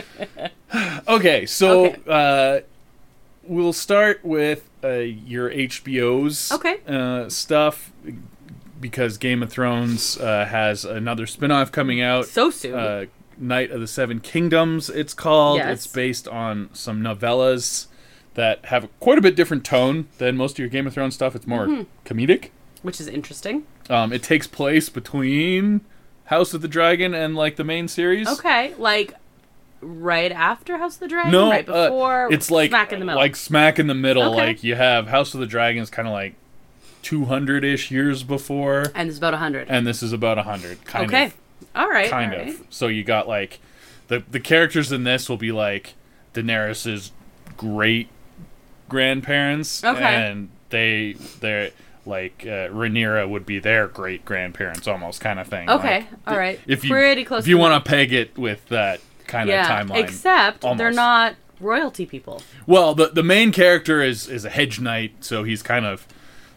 Okay, so Okay. uh, we'll start with uh, your H B O's Okay. uh, stuff because Game of Thrones uh, has another spin-off coming out. So soon. Uh, Night of the Seven Kingdoms, it's called. Yes. It's based on some novellas that have quite a bit different tone than most of your Game of Thrones stuff. It's more Mm-hmm. comedic. Which is interesting. Um, it takes place between House of the Dragon and like the main series. Okay, like right after House of the Dragon, No, right uh, before. it's like smack in the middle. like smack in the middle. Okay. Like you have House of the Dragons, kind of like two hundred ish years before, and it's about a hundred. and this is about a hundred. Kind Okay, of, all right, kind all of. right. So you got like the the characters in this will be like Daenerys's great grandparents, Okay. and they they're like uh, Rhaenyra would be their great grandparents, almost kind of thing. Okay, Like, all right. If you Pretty close if you to want to peg it with that kind Yeah, of timeline, except they're almost. not royalty people. Well, the the main character is is a hedge knight, so he's kind of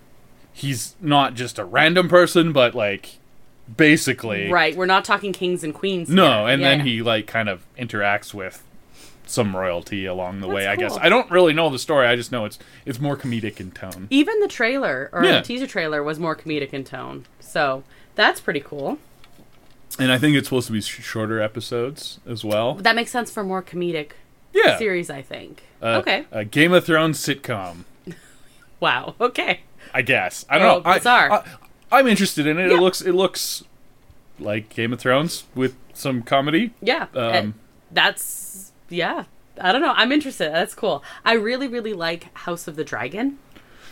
he's not just a random person, but like basically Right, we're not talking kings and queens. no, here. and Yeah, then yeah. he like kind of interacts with some royalty along the That's way. I guess cool. I don't really know the story. I just know it's it's more comedic in tone. Even the trailer or Yeah. the teaser trailer was more comedic in tone, so that's pretty cool. And I think it's supposed to be sh- shorter episodes as well. That makes sense for more comedic Yeah, series, I think. Uh, okay. A Game of Thrones sitcom. Wow. Okay. I guess I Well, don't know. I- bizarre. I, I'm interested in it. Yeah. It looks it looks like Game of Thrones with some comedy. Yeah. Um, and that's yeah. I don't know. I'm interested. That's cool. I really, really like House of the Dragon.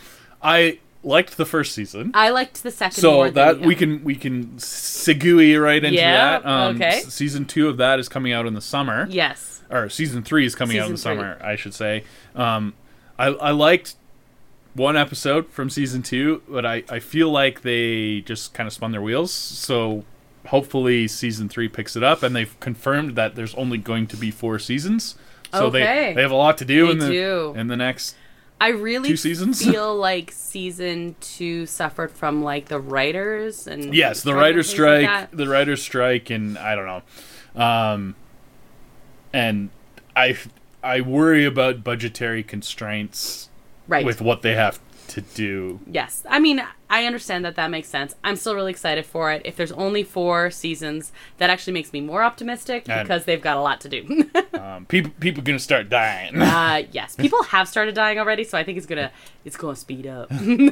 I liked the first season, I liked the second so more that than you. we can we can segue right into Yeah, that. Um, okay. s- Season two of that is coming out in the summer, Yes. or season three is coming out in the Season three. summer, I should say. Um, I I liked one episode from season two, but I I feel like they just kind of spun their wheels. So hopefully season three picks it up, and they've confirmed that there's only going to be four seasons. So Okay. they they have a lot to do They in the do. in the next. I really Two seasons? feel like season two suffered from like the writers and Yes, the and writer's things like strike, that. the writer's strike, and I don't know, um, and I I worry about budgetary constraints right. with what they have to do. Yes. I mean, I understand that that makes sense. I'm still really excited for it. If there's only four seasons, that actually makes me more optimistic And- because they've got a lot to do. Um, people people gonna start dying. uh, yes. People have started dying already, so I think it's gonna it's gonna speed up.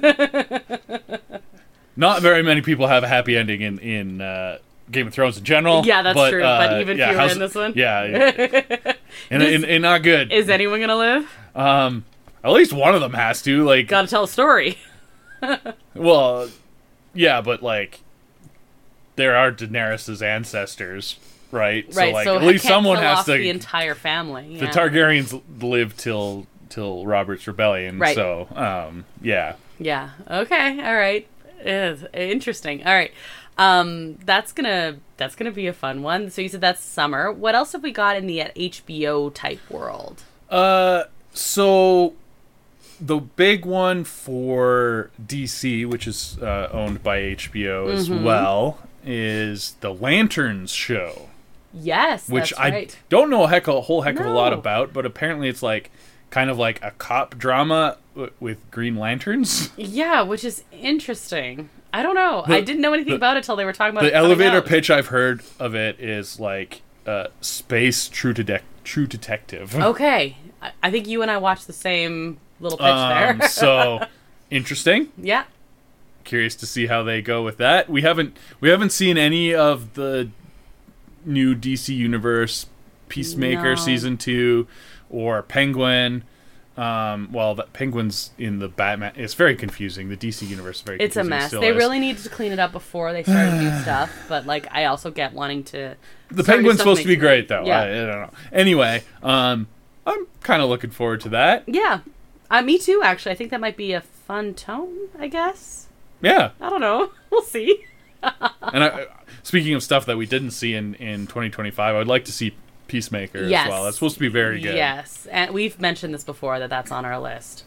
Not very many people have a happy ending in in uh, Game of Thrones in general. Yeah, that's but, true, uh, but even yeah, fewer House- in this one. Yeah, and, and, and not good. Is anyone gonna live? Um, at least one of them has to. Like, Gotta tell a story. well, yeah, but like, there are Daenerys's ancestors, right? Right, So like, so at least can't someone kill has off to. the entire family. The yeah. Targaryens live till till Robert's rebellion. Right. So, um, yeah. Yeah. Okay. All right. It's interesting. All right. Um, that's gonna that's gonna be a fun one. So you said that's summer. What else have we got in the uh, H B O type world? Uh, so the big one for D C, which is uh, owned by H B O as Mm-hmm. well, is the Lanterns show, Yes, which that's I right. don't know a heck a whole heck of a lot No. about, but apparently it's like kind of like a cop drama w- with Green Lanterns. Yeah, which is interesting. I don't know. The- I didn't know anything the- about it till they were talking about The it coming elevator out. pitch I've heard of it is like uh, space true detec true detective. Okay, I, I think you and I watched the same little pitch Um, there. so interesting. yeah. Curious to see how they go with that. We haven't we haven't seen any of the new D C Universe Peacemaker No. season two or Penguin. Um, well, the Penguin's in the Batman. It's very confusing. The D C universe is very It's a confusing. mess. still They is. really needed to clean it up before they started new stuff. But like, I also get wanting to. The start new Penguin's stuff supposed to be makes me- great, though. Yeah. I, I don't know. Anyway, um, I'm kind of looking forward to that. Yeah. Uh, me too, actually. I think that might be a fun tone, I guess. Yeah. I don't know. We'll see. And I, speaking of stuff that we didn't see in, in twenty twenty-five, I would like to see Peacemaker Yes. as well. That's supposed to be very good. Yes. And we've mentioned this before, that that's on our list.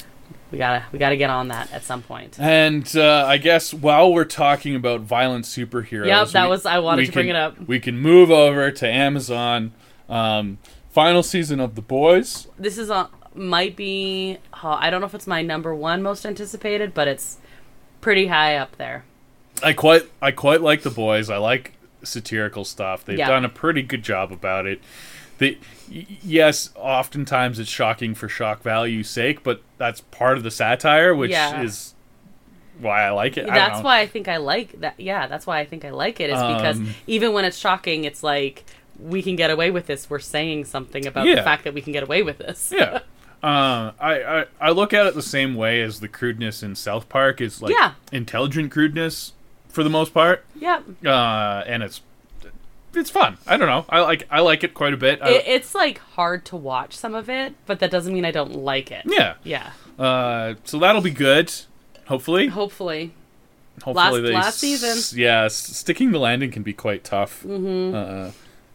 We gotta, we gotta get on that at some point. And uh, I guess while we're talking about violent superheroes, Yep, that we- was- I wanted we to bring can- it up. We can move over to Amazon. Um, final season of The Boys. This is a, might be, oh, I don't know if it's my number one most anticipated, but it's pretty high up there. I quite I quite like The Boys. I like satirical stuff. They've Yeah. done a pretty good job about it. They, y- yes, oftentimes it's shocking for shock value's sake, but that's part of the satire, which Yeah. is why I like it. I don't That's know. why I think I like that. Yeah, that's why I think I like it, is because Um, even when it's shocking, it's like, we can get away with this. We're saying something about Yeah. the fact that we can get away with this. Yeah. Uh, I, I I look at it the same way as the crudeness in South Park is like Yeah. intelligent crudeness for the most part, Yep. uh, and it's it's fun. I don't know. I like I like it quite a bit. I, It, it's like hard to watch some of it, but that doesn't mean I don't like it. yeah. Yeah. Uh, so that'll be good. Hopefully. Hopefully. Hopefully Last- they last s- season. Yeah, s- sticking the landing can be quite tough. Mm-hmm. Uh,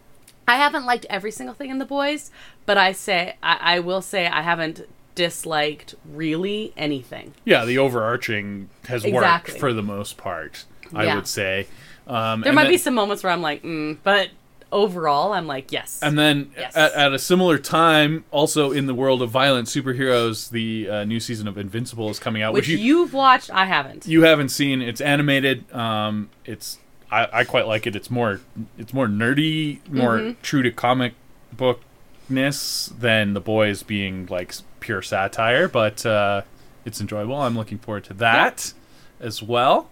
I haven't liked every single thing in The Boys, but I say I, I will say I haven't disliked really anything. yeah, the overarching has Exactly. worked for the most part. I Yeah. would say. Um, There and might then, be some moments where I'm like, mm, but overall, I'm like, yes. And then Yes. at, at a similar time, also in the world of violent superheroes, the uh, new season of Invincible is coming out, Which which, you you've watched, I haven't. you haven't seen. It's animated. Um, it's I, I quite like it. It's more it's more nerdy, more Mm-hmm. true to comic bookness than The Boys being like s- pure satire. But uh, it's enjoyable. I'm looking forward to that as well.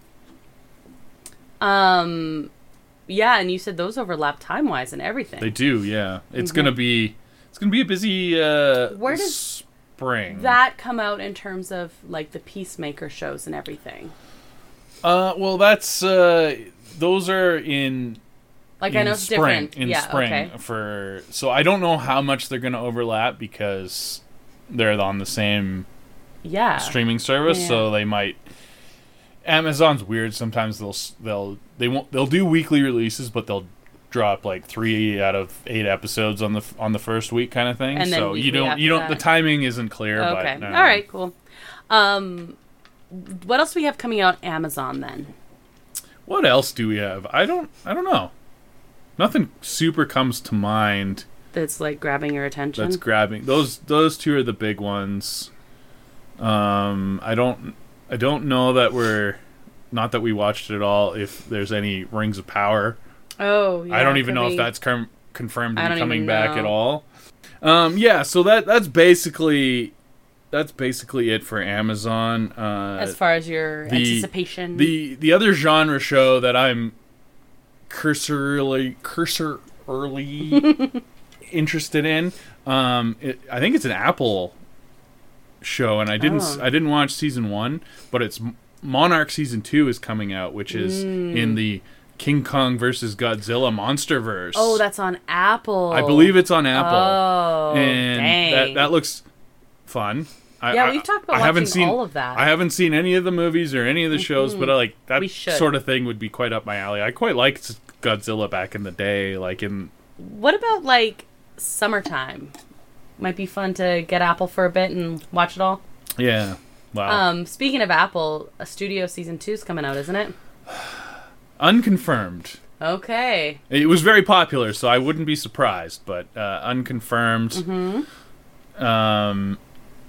Um, yeah, and you said those overlap time wise and everything. They do, yeah. It's Mm-hmm. gonna be it's gonna be a busy uh, Where does spring. that come out in terms of like the Peacemaker shows and everything? Uh, well, that's uh, those are in Like in I know it's spring different. in yeah, spring okay. for. So I don't know how much they're gonna overlap because they're on the same Yeah. streaming service, Yeah. so they might. Amazon's weird. Sometimes they'll s- they'll they won't they'll do weekly releases, but they'll drop like three out of eight episodes on the f- on the first week kind of thing. And then so you weekly don't you after don't the that. timing isn't clear. Okay. But, uh, All right. Cool. Um, what else do we have coming out on Amazon then? What else do we have? I don't I don't know. Nothing super comes to mind That's like grabbing your attention. that's grabbing. Those those two are the big ones. Um, I don't I don't know that we're not that we watched it all. If there's any Rings of Power, oh, yeah. I don't it even could know be. if that's com- confirmed I to be don't coming even back know. at all. Um, yeah, so that that's basically that's basically it for Amazon. Uh, as far as your the- anticipation. the the other genre show that I'm cursorily cursorily interested in, um, it, I think it's an Apple show, and I didn't Oh. I didn't watch season one, but it's Monarch season two is coming out, which is Mm. in the King Kong versus Godzilla MonsterVerse. oh, that's on Apple. I believe it's on Apple, Oh, and dang. that that looks fun. I, Yeah, I- we've talked about I haven't watching seen all of that. I haven't seen any of the movies or any of the shows, but I like that We should. sort of thing would be quite up my alley. I quite liked Godzilla back in the day, like in What about like summertime? Might be fun to get Apple for a bit and watch it all. yeah. Wow. Um, speaking of Apple, a Studio season two is coming out, isn't it? Unconfirmed. Okay. It was very popular, so I wouldn't be surprised, but uh, unconfirmed. Mm-hmm. Um,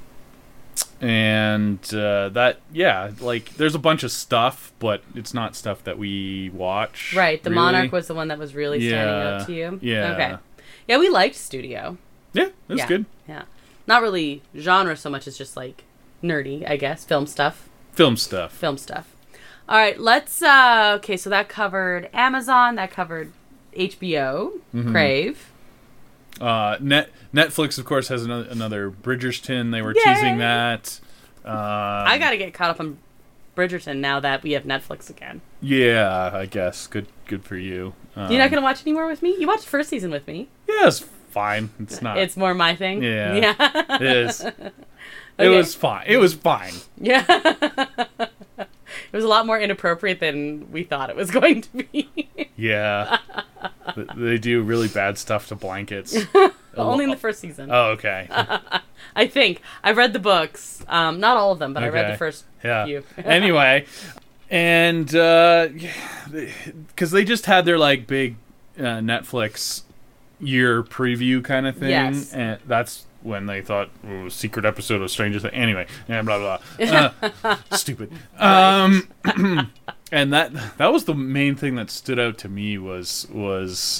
and uh, that, yeah, like there's a bunch of stuff, but it's not stuff that we watch. Right. The really. Monarch was the one that was really standing Yeah, out to you. yeah. Okay. Yeah, we liked Studio. Yeah, it was yeah. good. Yeah. Not really genre so much as just like nerdy, I guess. Film stuff. Film stuff. Film stuff. All right, let's. Uh, okay, so that covered Amazon. That covered H B O, Mm-hmm. Crave. Uh, Net Netflix, of course, has another, another Bridgerton. They were Yay! teasing that. Um, I got to get caught up on Bridgerton now that we have Netflix again. Yeah, I guess. Good good for you. Um, You're not going to watch any more with me? You watched the first season with me. Yeah, it's fine. It's not. It's more my thing? Yeah. Yeah. It is. Okay. It was fine. It was fine. Yeah. It was a lot more inappropriate than we thought it was going to be. Yeah. Th- They do really bad stuff to blankets. Only in the first season. Oh, okay. I think. I read the books. Um, not all of them, but I read Okay. the first Yeah. few. Anyway, and uh, because they just had their like big uh, Netflix year preview kind of thing, Yes. and that's when they thought oh, secret episode of Stranger Things. Anyway, yeah, blah blah. Uh, stupid. Um, and that that was the main thing that stood out to me was was.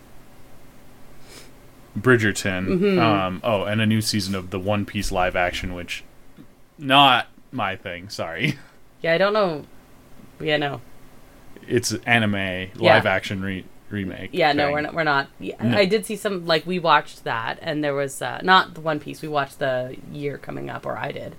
Bridgerton. Mm-hmm. Um, oh, and a new season of the One Piece live action, which not my thing. Sorry, Yeah, I don't know. Yeah, no. it's anime live Yeah. action re- remake. Yeah, no, thing. we're not. We're not. Yeah, No. I did see some. Like we watched that, and there was uh, not the One Piece. We watched the year coming up, or I did.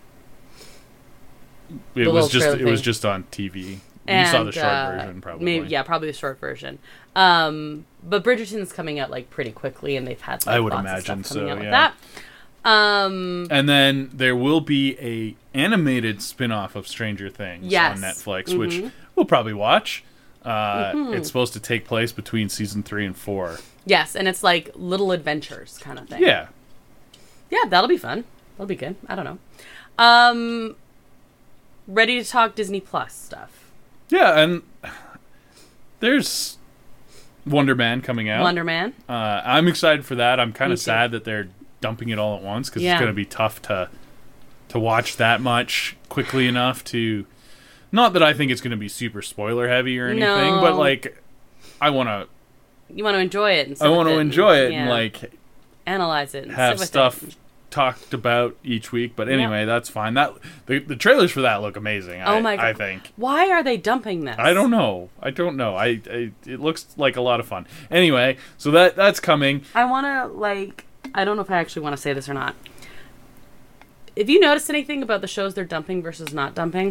It the was little just trailer it was thing. just on T V. And, you saw the short uh, version, probably. Maybe, yeah, probably the short version. Um, but Bridgerton's coming out like pretty quickly, and they've had like, I would lots imagine of stuff coming so, out with yeah. that. Um, And then there will be a animated spin-off of Stranger Things Yes. on Netflix, Mhm. which we'll probably watch. Uh, Mhm. It's supposed to take place between season three and four. yes, and it's like little adventures kind of thing. Yeah. Yeah, that'll be fun. That'll be good. I don't know. Um, ready to talk Disney Plus stuff. Yeah, and there's Wonder Man coming out. Wonder Man. Uh, I'm excited for that. I'm kind Me of too. sad that they're dumping it all at once because Yeah. it's going to be tough to to watch that much quickly enough to. Not that I think it's going to be super spoiler heavy or anything, No. but like, I want to. You want to enjoy it. And sit I want with to it enjoy it yeah, and like analyze it. And have sit with stuff It. talked about each week. But anyway, that's fine. That the, the trailers for that look amazing. Oh I, my God. I think. Why are they dumping this? I don't know. I don't know. I, I it looks like a lot of fun. Anyway, so that that's coming. I want to like. I don't know if I actually want to say this or not. Have you noticed anything about the shows they're dumping versus not dumping?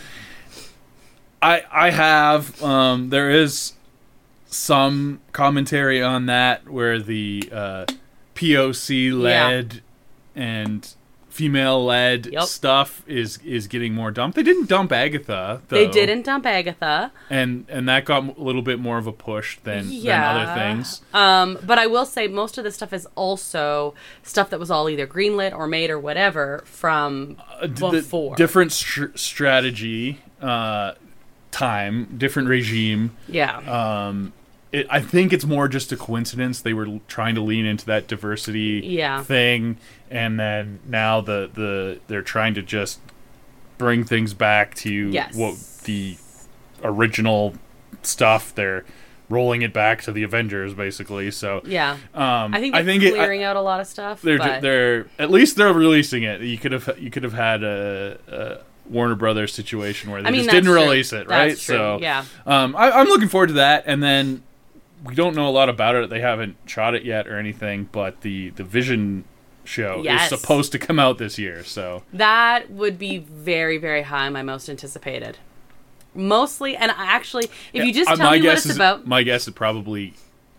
I I have um there is some commentary on that where the uh, P O C led and female led Yep. stuff is is getting more dumped. They didn't dump Agatha though. They didn't dump Agatha. and and that got a little bit more of a push than Yeah. than other things. Um, but I will say most of the stuff is also stuff that was all either greenlit or made or whatever from Uh, d- the before. different str- strategy uh time, different regime. yeah. Um, it, I think it's more just a coincidence. They were l- trying to lean into that diversity Yeah. thing, and then now the, the they're trying to just bring things back to Yes. what the original stuff. They're rolling it back to the Avengers, basically. So yeah. um, I think they're I think it, I- clearing out a lot of stuff. they're but they're at least they're releasing it. You could have you could have had a. a Warner Brothers situation where they I mean, just that's didn't true. release it, right? That's true. So yeah. um, I, I'm looking forward to that. And then we don't know a lot about it. They haven't shot it yet or anything. But the, the Vision show Yes. is supposed to come out this year. So That would be very, very high on my most anticipated. Mostly, and actually, if you just Uh, tell my me what guess it's is, about, my guess it probably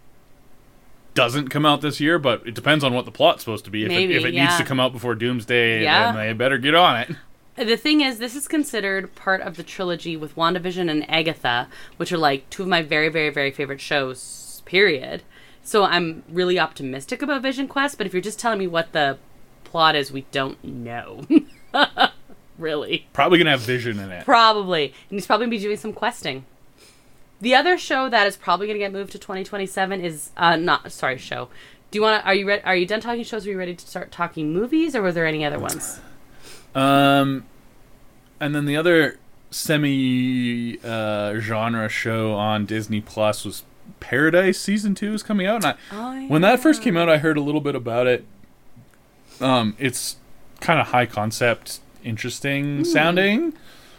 doesn't come out this year. But it depends on what the plot's supposed to be. If Maybe, it, if it yeah. needs to come out before Doomsday, Yeah. then they better get on it. the thing is, this is considered part of the trilogy with WandaVision and Agatha, which are like two of my very, very, very favorite shows, period. So I'm really optimistic about Vision Quest, but if you're just telling me what the plot is, we don't know. Really. Probably gonna have Vision in it. Probably. And he's probably going to be doing some questing. The other show that is probably going to get moved to twenty twenty-seven is, uh, not, sorry, show. Do you want to, are you ready, are you done talking shows? Are you ready to start talking movies, or were there any other ones? Um, and then the other semi uh, genre show on Disney Plus was Paradise season two is coming out. And I, Oh, when that first came out, I heard a little bit about it. Um, it's kind of high concept, interesting sounding.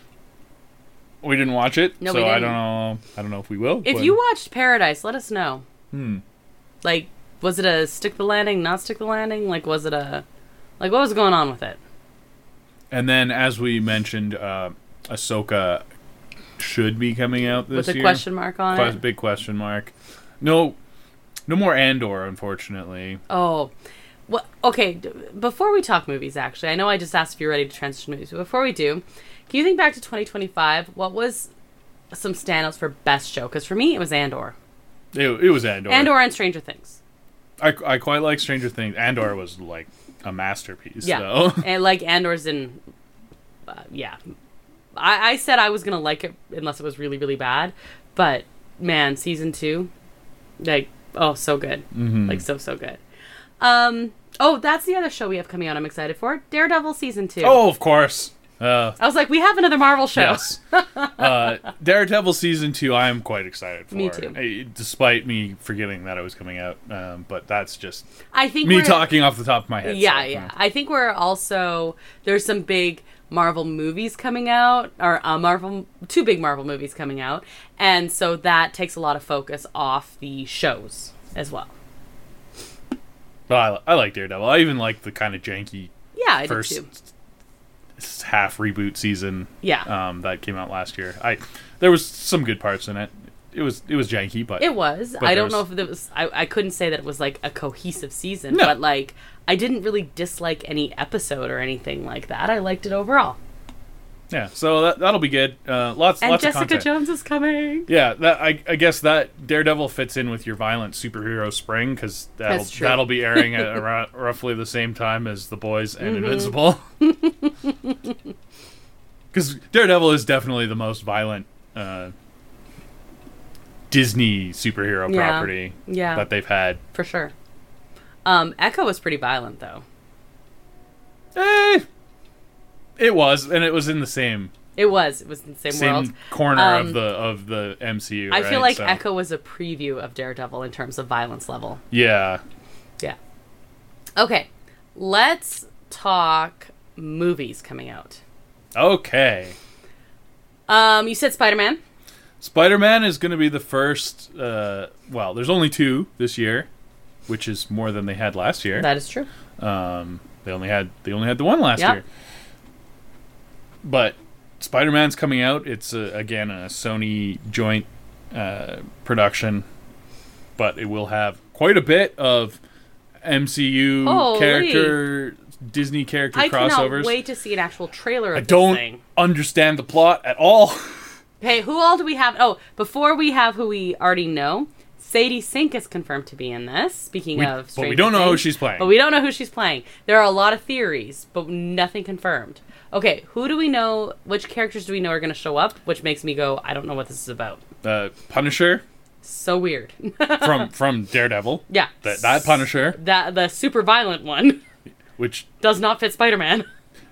We didn't watch it, No, so we I didn't. don't know. I don't know if we will. If but- you watched Paradise, let us know. hmm. Like, was it a stick the landing, not stick the landing? Like, was it a, like, what was going on with it? And then, as we mentioned, uh, Ahsoka should be coming out this With a year. question mark on Que- it? Big question mark. No, no more Andor, unfortunately. Oh, well, okay. d- Before we talk movies, actually, I know I just asked if you're ready to transition to movies, but before we do, can you think back to twenty twenty-five? What was some standouts for best show? Because for me, it was Andor. It, it was Andor. Andor and Stranger Things. I, I quite like Stranger Things. Andor was like a masterpiece, Yeah, though. and like Andor's in, uh, yeah. I, I said I was gonna like it unless it was really really bad, but man, season two, like oh so good, Mm-hmm. like so so good. Um oh that's the other show we have coming out. I'm excited for Daredevil season two. Oh, of course. Uh, I was like, we have another Marvel show. yes. uh, Daredevil season two. I am quite excited for. Me too. Uh, Despite me forgetting that it was coming out, um, but that's just I think me we're, talking off the top of my head. Yeah, so, yeah. I think we're also there's some big Marvel movies coming out, or uh, Marvel two big Marvel movies coming out, and so that takes a lot of focus off the shows as well. But I, I like Daredevil. I even like the kind of janky Yeah, I first do too. half reboot season. Yeah. Um, that came out last year. I there was some good parts in it. It was it was janky, but It was. But I don't there's- know if it was. I, I couldn't say that it was like a cohesive season, No. but like I didn't really dislike any episode or anything like that. I liked it overall. yeah. So that that'll be good. Uh, lots And lots Jessica of content. Jones is coming. Yeah, that I, I guess that Daredevil fits in with your violent superhero spring because that'll That's true. that'll be airing at around roughly the same time as The Boys and Mm-hmm. Invincible. Because Daredevil is definitely the most violent uh, Disney superhero Yeah. property Yeah, that they've had. for sure. Um, Echo was pretty violent though. Eh, it was, and it was in the same It was. It was in the same, same world. corner Um, of the of the M C U. I right? feel like So, Echo was a preview of Daredevil in terms of violence level. Yeah. Yeah. Okay, let's talk movies coming out. Okay. Um, you said Spider-Man. Spider-Man is going to be the first. Uh, well, there's only two this year, which is more than they had last year. That is true. Um, they only had they only had the one last Yep. year. But Spider-Man's coming out. It's a, again a Sony joint uh, production, but it will have quite a bit of M C U Holy. character, Disney character I crossovers. cannot wait to see an actual trailer of I this don't thing. understand the plot at all. Hey, who all do we have? Oh, before we have who we already know, Sadie Sink is confirmed to be in this. Speaking We- of, but we Stranger don't know who Things. she's playing. But we don't know who she's playing. There are a lot of theories, but nothing confirmed. Okay, who do we know? Which characters do we know are going to show up? Which makes me go, I don't know what this is about. Uh, Punisher So weird. from from Daredevil. Yeah, That that Punisher, that the super violent one which does not fit Spider-Man.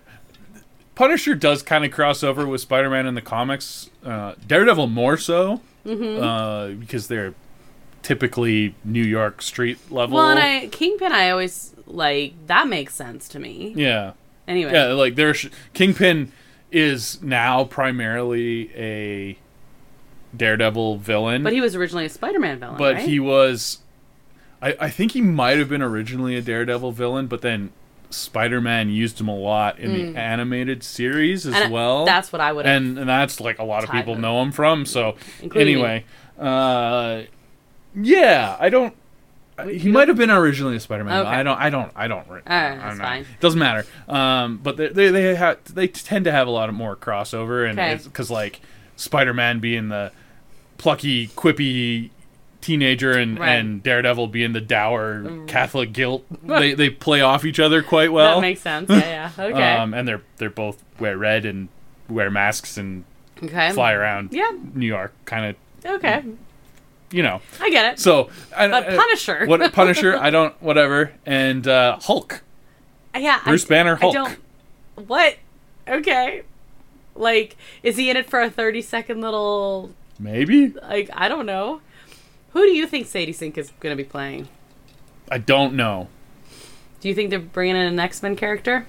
Punisher does kind of cross over with Spider-Man in the comics. Uh, Daredevil more so, Mm-hmm. uh, because they're typically New York street level. Well, and I Kingpin, I always like that makes sense to me. yeah, Anyway, yeah. Like there's Kingpin is now primarily a Daredevil villain, but he was originally a Spider-Man villain, but right? he was. I, I think he might have been originally a Daredevil villain, but then Spider-Man used him a lot in the animated series as Mm. And well. That's what I would have. and and that's like a lot of Tied people them. know him from. So Including anyway, uh, yeah, I don't. He you might have been originally a Spider-Man. Okay. I don't. I don't. I don't. All right, that's fine. Doesn't matter. Um, but they they they, have, they tend to have a lot of more crossover, and Okay. because like Spider-Man being the plucky, quippy teenager, and, Right. and Daredevil being the dour Catholic guilt, they they play off each other quite well. that makes sense. Yeah, yeah. Okay. Um, and they're they're both wear red and wear masks and okay. fly around Yeah. New York, kind of, Okay. you know. I get it. So, I, But uh, Punisher. what Punisher? I don't, whatever. And uh, Hulk, yeah. Bruce I, Banner, I Hulk. don't. What? Okay. Like, is he in it for a thirty second little? Maybe. Like, I don't know. Who do you think Sadie Sink is going to be playing? I don't know. Do you think they're bringing in an X-Men character?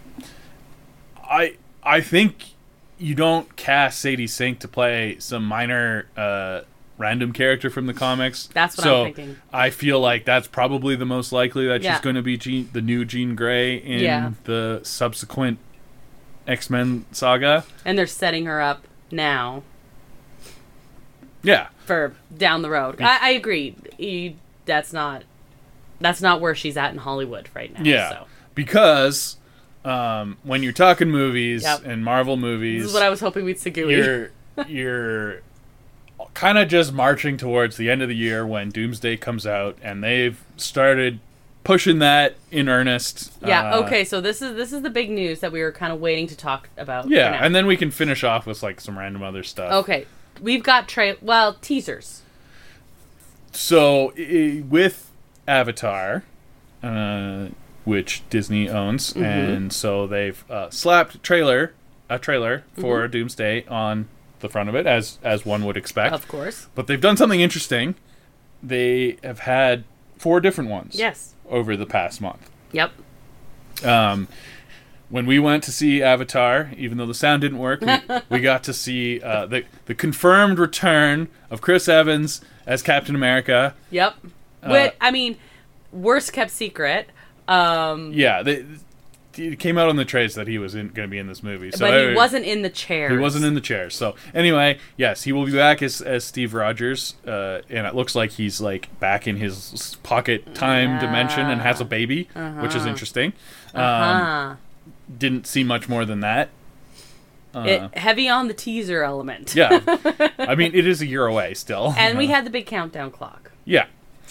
I I think you don't cast Sadie Sink to play some minor uh, random character from the comics. That's what so I'm thinking. I feel like that's probably the most likely that Yeah. she's going to be Jean, the new Jean Grey in Yeah. the subsequent X-Men saga. And they're setting her up now Yeah. for down the road. I, I agree. You, that's not that's not where she's at in Hollywood right now. Yeah. So. Because um, when you're talking movies Yep. and Marvel movies, This is what I was hoping we'd segue. you're you're kind of just marching towards the end of the year when Doomsday comes out, and they've started pushing that in earnest. Yeah. Uh, Okay. So this is this is the big news that we were kind of waiting to talk about. for Yeah, now. and then we can finish off with like some random other stuff. Okay, we've got tra- well teasers. So I- with Avatar, uh, which Disney owns, Mm-hmm. and so they've uh, slapped trailer a trailer for Mm-hmm. Doomsday on the front of it, as as one would expect. Of course. But they've done something interesting. They have had four different ones Yes. over the past month. Yep. Um, when we went to see Avatar, even though the sound didn't work, we, we got to see uh, the the confirmed return of Chris Evans as Captain America. Yep. Uh, Wait, I mean, worst kept secret. Um, Yeah, they, it came out on the trades that he was going to be in this movie. So but he I- wasn't in the chair. He wasn't in the chair. So anyway, yes, he will be back as, as Steve Rogers, uh, and it looks like he's like back in his pocket time Yeah. dimension and has a baby, which is interesting. Um, Uh-huh. Didn't see much more than that. Uh, It, heavy on the teaser element. yeah, I mean it is a year away still, And we Uh, had the big countdown clock. yeah.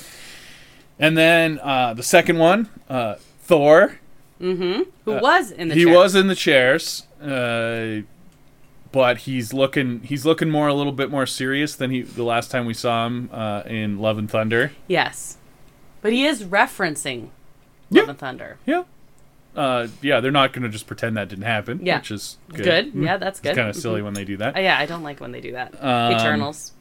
And then uh, the second one, uh, Thor. Who Uh, was in the he chair. was in the chairs, uh, but he's looking he's looking more a little bit more serious than he the last time we saw him uh, in Love and Thunder. Yes. But he is referencing Yeah. Love and Thunder. Yeah, uh, yeah. They're not going to just pretend that didn't happen. Yeah. which is good. Good. Yeah, that's good. It's kind of silly when they do that. Uh, yeah, I don't like when they do that. Um, Eternals.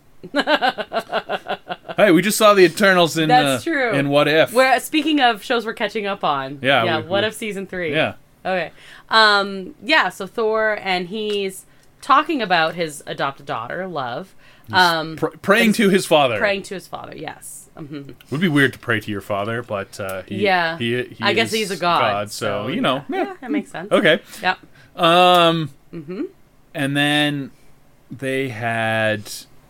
Hey, we just saw the Eternals in That's uh, true. in What If. Where speaking of shows we're catching up on. Yeah, Yeah, we- what we- if season three? yeah, Okay. Um, yeah, so Thor, and he's talking about his adopted daughter, Love. Um, Pr- praying to his father. praying to his father, yes. hmm Would be weird to pray to your father, but uh, he, Yeah. he, he I guess is he's a god. so, you know, yeah, yeah. that makes sense. Okay. Yep. Um, Mm-hmm. and then they had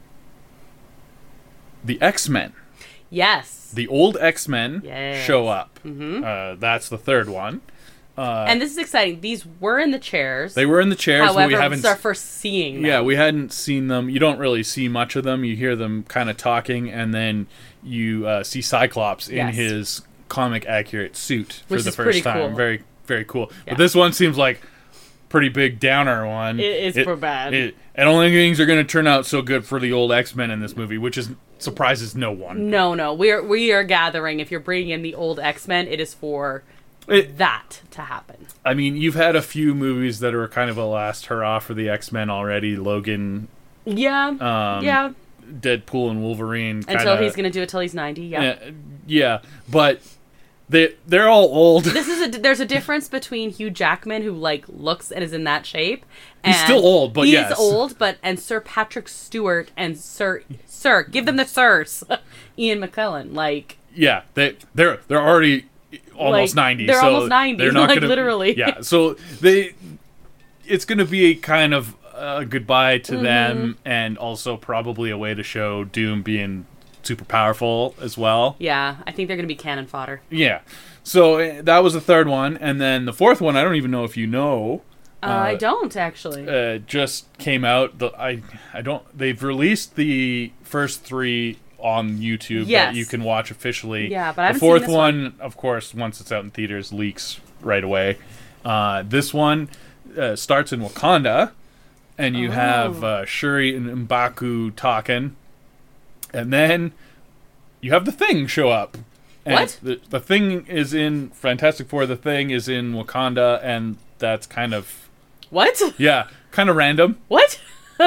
the X-Men. Yes. The old X-Men Yes. show up. Mhm. Uh, that's the third one. Uh, And this is exciting. These were in the chairs. they were in the chairs, However, but we haven't. this is our first seeing them. Yeah, we hadn't seen them. You don't really see much of them. You hear them kind of talking, and then you uh, see Cyclops in Yes. his comic accurate suit for Which the is pretty first time. cool. Very, very cool. Yeah. But this one seems like pretty big downer one. It is for bad. It, I don't think things are going to turn out so good for the old X-Men in this movie, which is surprises no one. No, no. We are we are gathering. If you're bringing in the old X-Men, it is for It, that to happen. I mean, you've had a few movies that are kind of a last hurrah for the X-Men already. Logan, Yeah. um, yeah. Deadpool, and Wolverine. Until kinda, he's going to do it till he's ninety. Yeah. Uh, yeah, but they they're all old. This is a there's a difference between Hugh Jackman, who like looks and is in that shape. And He's still old, but he's yes. old, but and Sir Patrick Stewart and Sir Sir give them the Sirs, Ian McKellen. Like Yeah, they they're they're already almost Like, ninety. they're so almost ninety, They're not like, gonna, literally. Yeah, so they it's going to be a kind of uh, goodbye to Mm-hmm. them, and also probably a way to show Doom being super powerful as well. yeah, I think they're gonna be cannon fodder. Yeah. So uh, that was the third one, and then the fourth one. I don't even know if you know. Uh, I don't actually. Uh, just came out. The I I don't. They've released the first three on YouTube Yes. that you can watch officially. Yeah, but I the haven't fourth seen this one, of course, once it's out in theaters, leaks right away. Uh, this one uh, starts in Wakanda, and you Oh. have uh, Shuri and M'Baku talking, and then you have the Thing show up. And What? The, the Thing is in Fantastic Four. The Thing is in Wakanda, and that's kind of What? yeah, kind of random. What?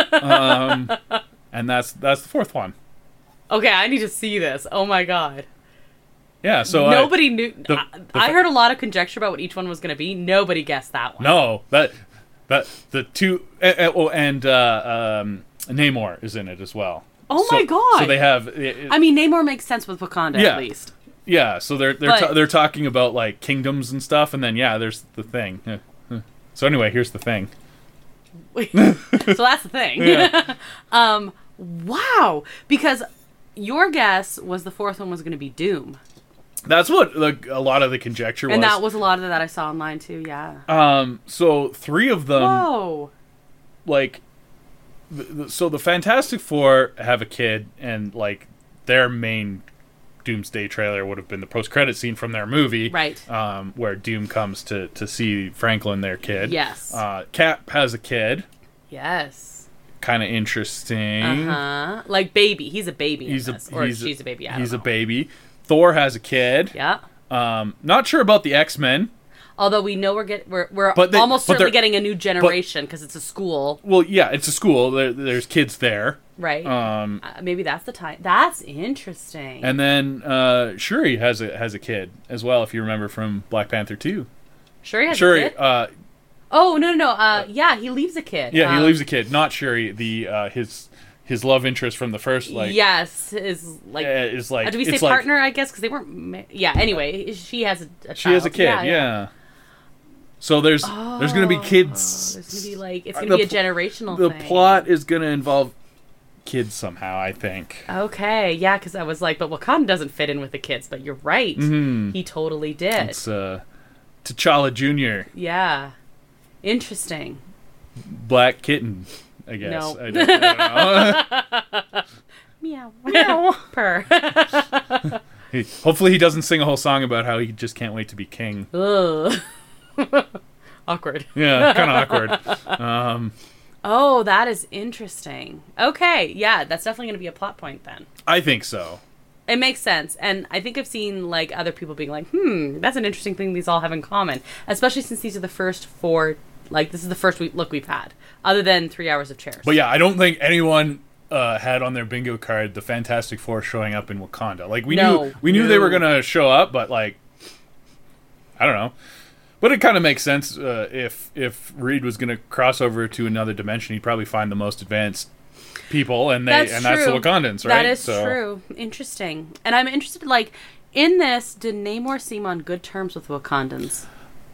Um, and that's that's the fourth one. Okay, I need to see this. Oh my god. Yeah, so Nobody knew. the- I, the I fa- heard a lot of conjecture about what each one was going to be. Nobody guessed that I, one. no that that the two uh, uh, oh, and uh, um, Namor is in it as well. Oh so, my god! So they have. It, I mean, Namor makes sense with Wakanda Yeah. at least. yeah, so they're they're But- ta- they're talking about like kingdoms and stuff, and then yeah, there's the thing. Yeah. Huh. So anyway, here's the thing. So that's the thing. Yeah. um, wow, because your guess was the fourth one was going to be Doom, That's what like a lot of the conjecture was. and that was a lot of that I saw online too. Yeah. um. So three of them, Whoa. like, the, the, so the Fantastic Four have a kid, and like their main Doomsday trailer would have been the post-credit scene from their movie, Right. Um, where Doom comes to to see Franklin, their kid. Yes. Uh, Cap has a kid. Yes. Kind of interesting. Uh huh. Like baby, he's a baby. He's in a this. or he's she's a baby. I don't he's a know. baby. Thor has a kid. Yeah. Um, not sure about the X-Men. Although we know we're get we're we're But they- almost but certainly they're- getting a new generation because it's a school, Well, yeah, it's a school. There, there's kids there. right? Um, uh, maybe that's the time. That's interesting. and then uh, Shuri has a has a kid as well. If you remember from Black Panther two. Shuri has a Shuri, kid? uh, Oh no no no! Uh, yeah, he leaves a kid. yeah, he Um, leaves a kid. Not Shuri. The uh, his his love interest from the first like yes, is like. uh, is like uh, do we say it's like- partner? I guess because they weren't. Ma- yeah. Anyway, she has a, a She has a child. kid. Yeah. So there's there's gonna be kids. Oh, there's gonna be like it's Uh, gonna the be a generational. The thing. plot is gonna involve kids somehow. I think. Okay, yeah, because I was like, but Wakanda doesn't fit in with the kids. But you're right. Mhm. He totally did. It's uh, T'Challa Junior Yeah. Interesting. Black Kitten. I guess. No. I don't, I don't know. Meow. Meow. Purr. He- hopefully he doesn't sing a whole song about how he just can't wait to be king. Ugh. Awkward. Yeah, kind of awkward. Um, Oh, that is interesting. Okay, yeah, that's definitely going to be a plot point then. I think so. It makes sense. And I think I've seen like other people being like, hmm, that's an interesting thing these all have in common. Especially since these are the first four, like this is the first we- look we've had, other than Three Hours of Chairs. But yeah, I don't think anyone uh, had on their bingo card the Fantastic Four showing up in Wakanda. Like we No, knew we knew they no. were gonna show up, but like I don't know. But it kind of makes sense uh, if if Reed was gonna cross over to another dimension, he'd probably find the most advanced people, and they That's and that's the true. Wakandans, right? That is So- true. Interesting. And I'm interested, like, in this, did Namor seem on good terms with Wakandans?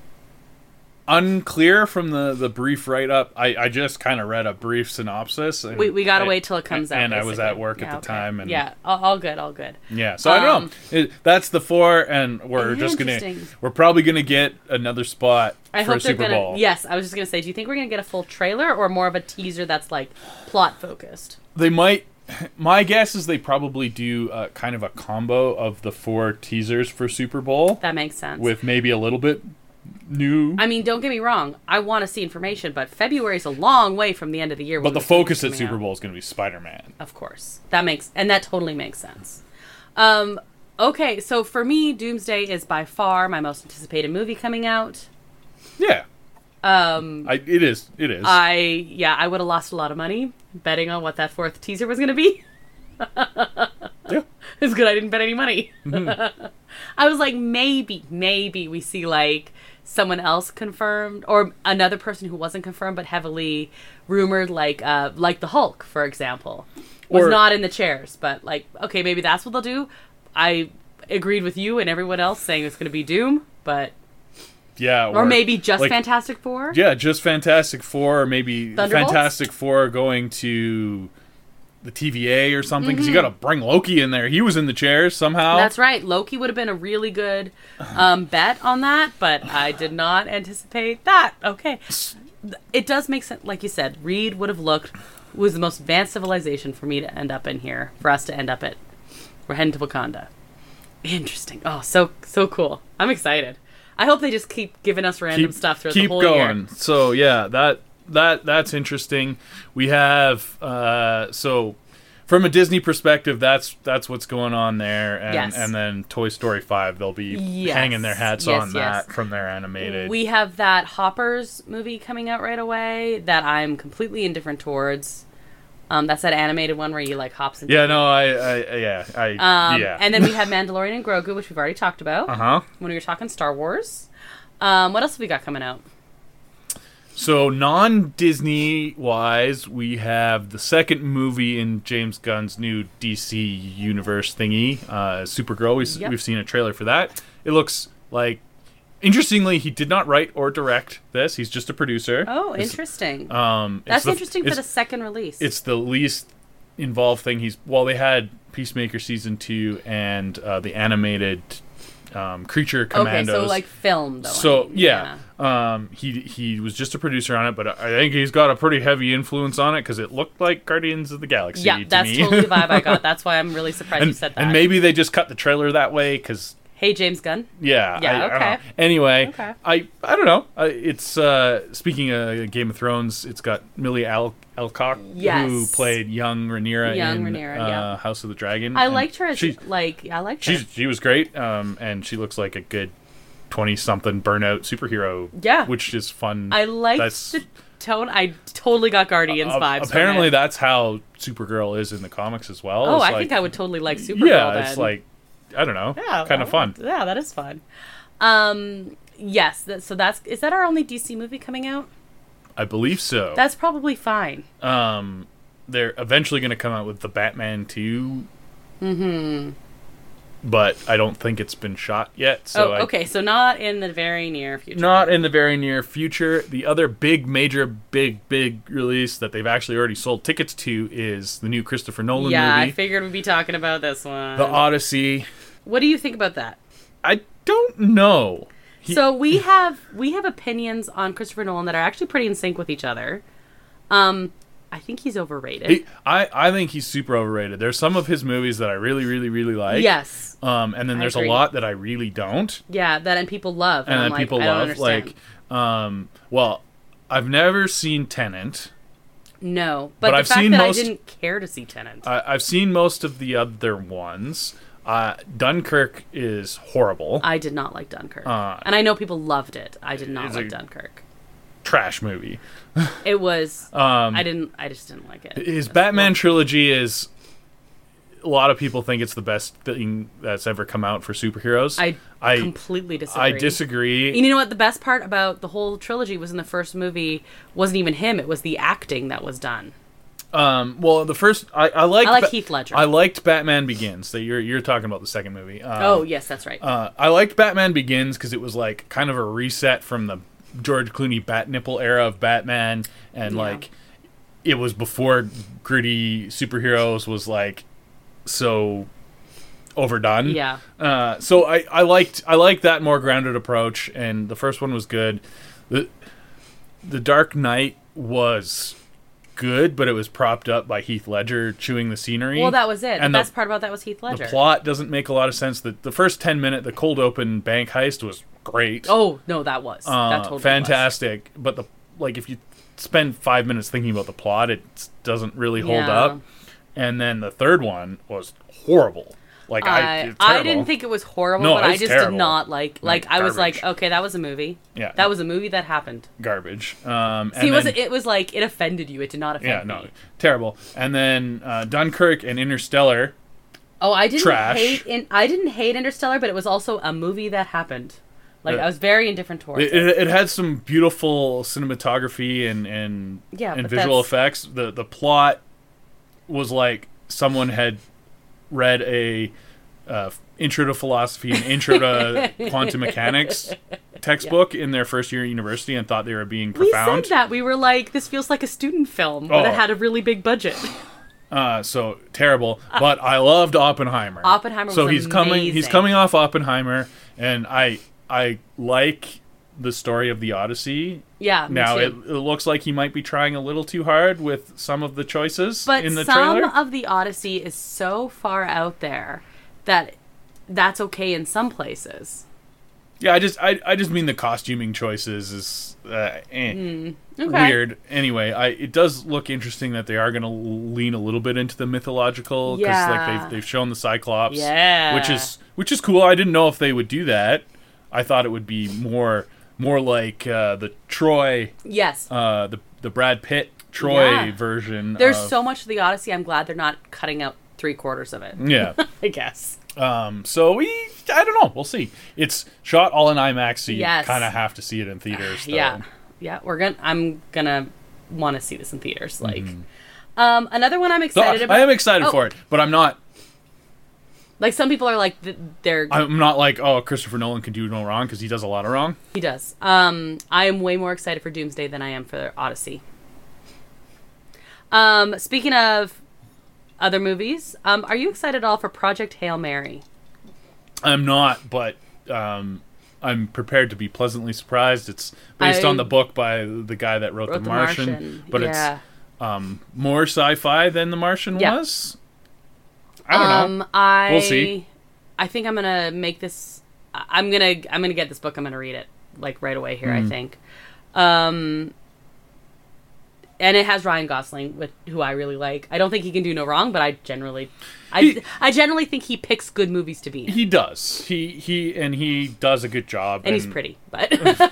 Unclear from the, the brief write up. I, I just kind of read a brief synopsis. And We, we gotta I- wait till it comes out. And I was basically. at work Yeah, at the okay. time, and yeah, all, all good, all good. yeah. So I don't Um, know. It, that's the four, and we're just gonna Interesting. we're probably gonna get another spot I for hope a they're Super gonna. Bowl. Yes, I was just gonna say. Do you think we're gonna get a full trailer or more of a teaser that's like plot focused? They might. My guess is they probably do uh, kind of a combo of the four teasers for Super Bowl That makes sense. with maybe a little bit new. I mean, don't get me wrong. I want to see information, but February's a long way from the end of the year. but when the this movie's focus at coming Super out. Bowl is going to be Spider-Man. Of course. That makes, and that totally makes sense. Um, okay, so for me, Doomsday is by far my most anticipated movie coming out. Yeah, Um, I, it is. It is. I, yeah, I would have lost a lot of money betting on what that fourth teaser was going to be. yeah. It's good I didn't bet any money. I was like, maybe, maybe we see like someone else confirmed or another person who wasn't confirmed but heavily rumored, like uh, like the Hulk, for example, was Or- not in the chairs. But like, okay, maybe that's what they'll do. I agreed with you and everyone else saying it's going to be Doom, but Yeah. or maybe just like- Fantastic Four. Yeah, just Fantastic Four, or maybe Thunderbolts? Fantastic Four going to the T V A or something, because Mm-hmm. you got to bring Loki in there. He was in the chairs somehow. That's right. Loki would have been a really good um, bet on that, but I did not anticipate that. Okay. It does make sense. Like you said, Reed would have looked, was the most advanced civilization for me to end up in here, for us to end up at. We're heading to Wakanda. Interesting. Oh, so so cool. I'm excited. I hope they just keep giving us random stuff throughout the keep whole going. year. So yeah, that that that's interesting. We have uh, so from a Disney perspective, that's that's what's going on there, and Yes. and then Toy Story five, they'll be Yes. hanging their hats Yes, on yes. that from their animated. We have that Hoppers movie coming out right away that I'm completely indifferent towards. Um, that's that animated one where you like hops into yeah, no, I, I yeah, I Um, yeah. And then we have Mandalorian and Grogu, which we've already talked about uh huh. when we were talking Star Wars. Um, what else have we got coming out? So non-Disney wise, we have the second movie in James Gunn's new D C universe thingy, uh, Supergirl. We, Yep. We've seen a trailer for that. It looks like, interestingly, he did not write or direct this. He's just a producer. Oh, It's- interesting. Um, it's That's the- interesting for it's- the second release. It's the least involved thing. He's well, they had Peacemaker season two and uh, the animated um, Creature okay, Commandos. so like film though. I So mean, yeah, Um, he he was just a producer on it, but I think he's got a pretty heavy influence on it because it looked like Guardians of the Galaxy. Yeah, to that's me. totally the vibe I got. That's why I'm really surprised and, you said that. and maybe they just cut the trailer that way because. Hey, James Gunn. Yeah. Yeah, I, I don't okay. know. Anyway, Okay. I I don't know. Uh, it's uh, speaking of Game of Thrones. It's got Millie Al- Alcock Yes. who played young Rhaenyra Young in Rhaenyra, uh, yeah. House of the Dragon. I and liked her as She, like I liked her. she's she was great. Um, and she looks like a good twenty-something burnout superhero. Yeah. which is fun. I liked That's- the tone. I totally got Guardians Uh, vibes. from apparently, it. that's how Supergirl is in the comics as well. Oh, It's I like, think I would totally like Supergirl. Yeah, then. it's like I don't know, yeah, kind of fun. Yeah, that is fun. Um, yes. That, so that's is that our only D C movie coming out? I believe so. That's probably fine. Um, they're eventually going to come out with the Batman two. Mm-hmm. But I don't think it's been shot yet. So oh, I, okay. So not in the very near future. Not in the very near future. The other big, major, big, big release that they've actually already sold tickets to is the new Christopher Nolan yeah, movie, I figured we'd be talking about this one. The Odyssey. What do you think about that? I don't know. He- So we have we have opinions on Christopher Nolan that are actually pretty in sync with each other. Um, I think he's overrated. He, I, I think he's super overrated. There's some of his movies that I really, really, really like. Yes. Um, and then I there's a agree. lot that I really don't. Yeah, that and people love. And I'm then like, people I don't love. understand. Like, um, well, I've never seen Tenet. No, but, But the I've fact seen that most- I didn't care to see Tenet. I, I've seen most of the other ones. Uh, Dunkirk is horrible. I did not like Dunkirk, Uh, and I know people loved it. I did not it's like a- Dunkirk. Trash movie. It was. Um, I didn't. I just didn't like it. His It was- Batman trilogy is. A lot of people think it's the best thing that's ever come out for superheroes. I, I completely disagree. I disagree. And you know what? The best part about the whole trilogy was in the first movie wasn't even him. It was the acting that was done. Um, well, the first I, I liked I like Ba- Heath Ledger. I liked Batman Begins. That you're you're talking about the second movie. Um, oh yes, that's right. Uh, I liked Batman Begins because it was like kind of a reset from the George Clooney bat nipple era of Batman, and Yeah. like it was before gritty superheroes was like so overdone. yeah. Uh, so I, I liked I liked that more grounded approach, and the first one was good. the The Dark Knight was good, but it was propped up by Heath Ledger chewing the scenery. Well, that was it. And the the- best part about that was Heath Ledger. The plot doesn't make a lot of sense. The, the first ten minute, the cold open bank heist was great. Oh no, that was uh, that totally fantastic. But the like, if you spend five minutes thinking about the plot, it doesn't really was. hold Yeah. up. And then the third one was horrible. Like I, I, it's I terrible. didn't think it was horrible, No, but I it's just terrible. did not like. Like I was like, garbage. okay, that was a movie. Yeah, That was a movie that happened. garbage. Um, See, it and was then- it was like it offended you. It did not offend yeah, me. no, terrible. And then uh, Dunkirk and Interstellar. Oh, I didn't Trash. hate in I didn't hate Interstellar, but it was also a movie that happened. Like Yeah. I was very indifferent towards It, it. it, it had some beautiful cinematography and and, Yeah, and but visual that's- effects. The the plot was like someone had read a uh, intro to philosophy and intro to quantum mechanics textbook in their first year at university and thought they were being We profound. said that we were like, this feels like a student film, but Oh. it had a really big budget. Uh, so terrible. But I loved Oppenheimer. Oppenheimer So was he's coming. He's amazing. coming off Oppenheimer, and I I like the story of the Odyssey. Yeah, me Now it, too. it looks like he might be trying a little too hard with some of the choices But in the some trailer. of the Odyssey is so far out there that that's okay in some places. Yeah, I just I, I just mean the costuming choices is uh, eh, Okay. weird. Anyway, I it does look interesting that they are going to lean a little bit into the mythological because Yeah. like they've they've shown the Cyclops, Yeah. which is which is cool. I didn't know if they would do that. I thought it would be more more like uh, the Troy, Yes. uh, the the Brad Pitt Troy Yeah. version. There's of, so much of the Odyssey, I'm glad they're not cutting out three quarters of it. yeah. I guess. Um, so we, I don't know. We'll see. It's shot all in IMAX, so you Yes. kind of have to see it in theaters. Though. Yeah. yeah, we're gonna. I'm gonna want to see this in theaters. Like, mm-hmm. um, another one I'm excited so, about. I am excited oh. for it, but I'm not. Like some people are like they're. I'm not like oh Christopher Nolan can do no wrong because he does a lot of wrong. He does. Um, I am way more excited for Doomsday than I am for Odyssey. Um, speaking of other movies, um, are you excited at all for Project Hail Mary? I'm not, but um, I'm prepared to be pleasantly surprised. It's based I, on the book by the guy that wrote, wrote The Martian, the Martian. but yeah. it's um, more sci-fi than The Martian yeah. was. I don't um, know. I, we'll see. I think I'm gonna make this. I'm gonna. I'm gonna get this book. I'm gonna read it like right away here. Mm. I think. Um, and it has Ryan Gosling, with who I really like. I don't think he can do no wrong, but I generally, I, he, I generally think he picks good movies to be in. He does. He he and he does a good job. And, and he's pretty, but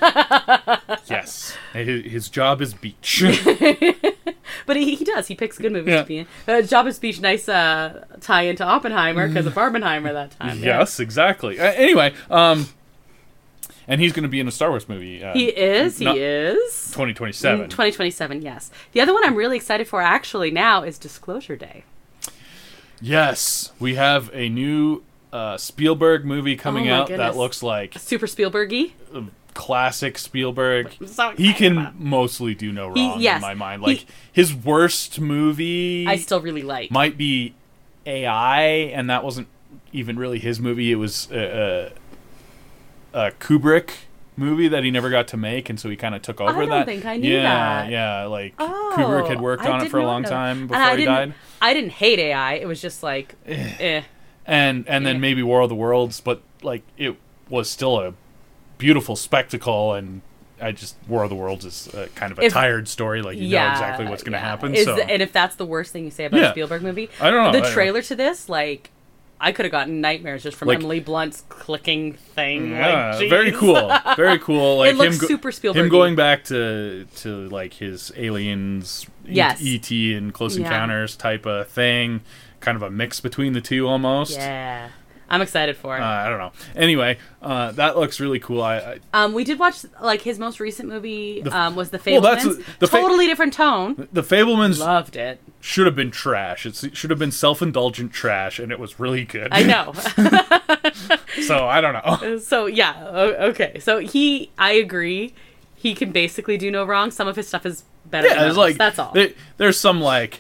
yes, his, his job is beach. But he, he does. He picks good movies yeah. to be in. Uh, Job is Beach, nice uh, tie into Oppenheimer because of Barbenheimer that time. Yes, yeah. exactly. Uh, anyway, um, and he's going to be in a Star Wars movie. Uh, he is. He is. twenty twenty-seven. twenty twenty-seven, yes. The other one I'm really excited for actually now is Disclosure Day. Yes. We have a new uh, Spielberg movie coming oh out goodness. that looks like... Super Spielberg-y? Uh, classic Spielberg. So he can mostly do no wrong he, yes, in my mind. Like he, his worst movie I still really like might be A I, and that wasn't even really his movie. It was a, a, a Kubrick movie that he never got to make, and so he kind of took over that. I don't that. think I knew yeah, that. Yeah, like oh, Kubrick had worked I on it for a long know. time before I he died. I didn't hate A I. It was just like eh. And and then eh. maybe War of the Worlds, but like it was still a beautiful spectacle, and I just War of the Worlds is uh, kind of a if, tired story. Like you yeah, know exactly what's going to yeah. happen. Is so. the, and if that's the worst thing you say about yeah. a Spielberg movie, I don't know. The I trailer know. to this, like, I could have gotten nightmares just from like, Emily Blunt's clicking thing. Yeah, like, very cool, very cool. Like it looks him go- super Spielberg. Him going back to to like his Aliens, yes. E T and Close yeah. Encounters type of thing, kind of a mix between the two almost. Yeah. I'm excited for it. Uh, I don't know. Anyway, uh, that looks really cool. I, I um, we did watch like his most recent movie the, um, was The Fablemans. Well, that's the fa- totally different tone. The Fablemans loved it. Should have been trash. It should have been self-indulgent trash, and it was really good. I know. So I don't know. So yeah, okay. So he, I agree. He can basically do no wrong. Some of his stuff is better. Yeah, than it's like that's all. There, there's some like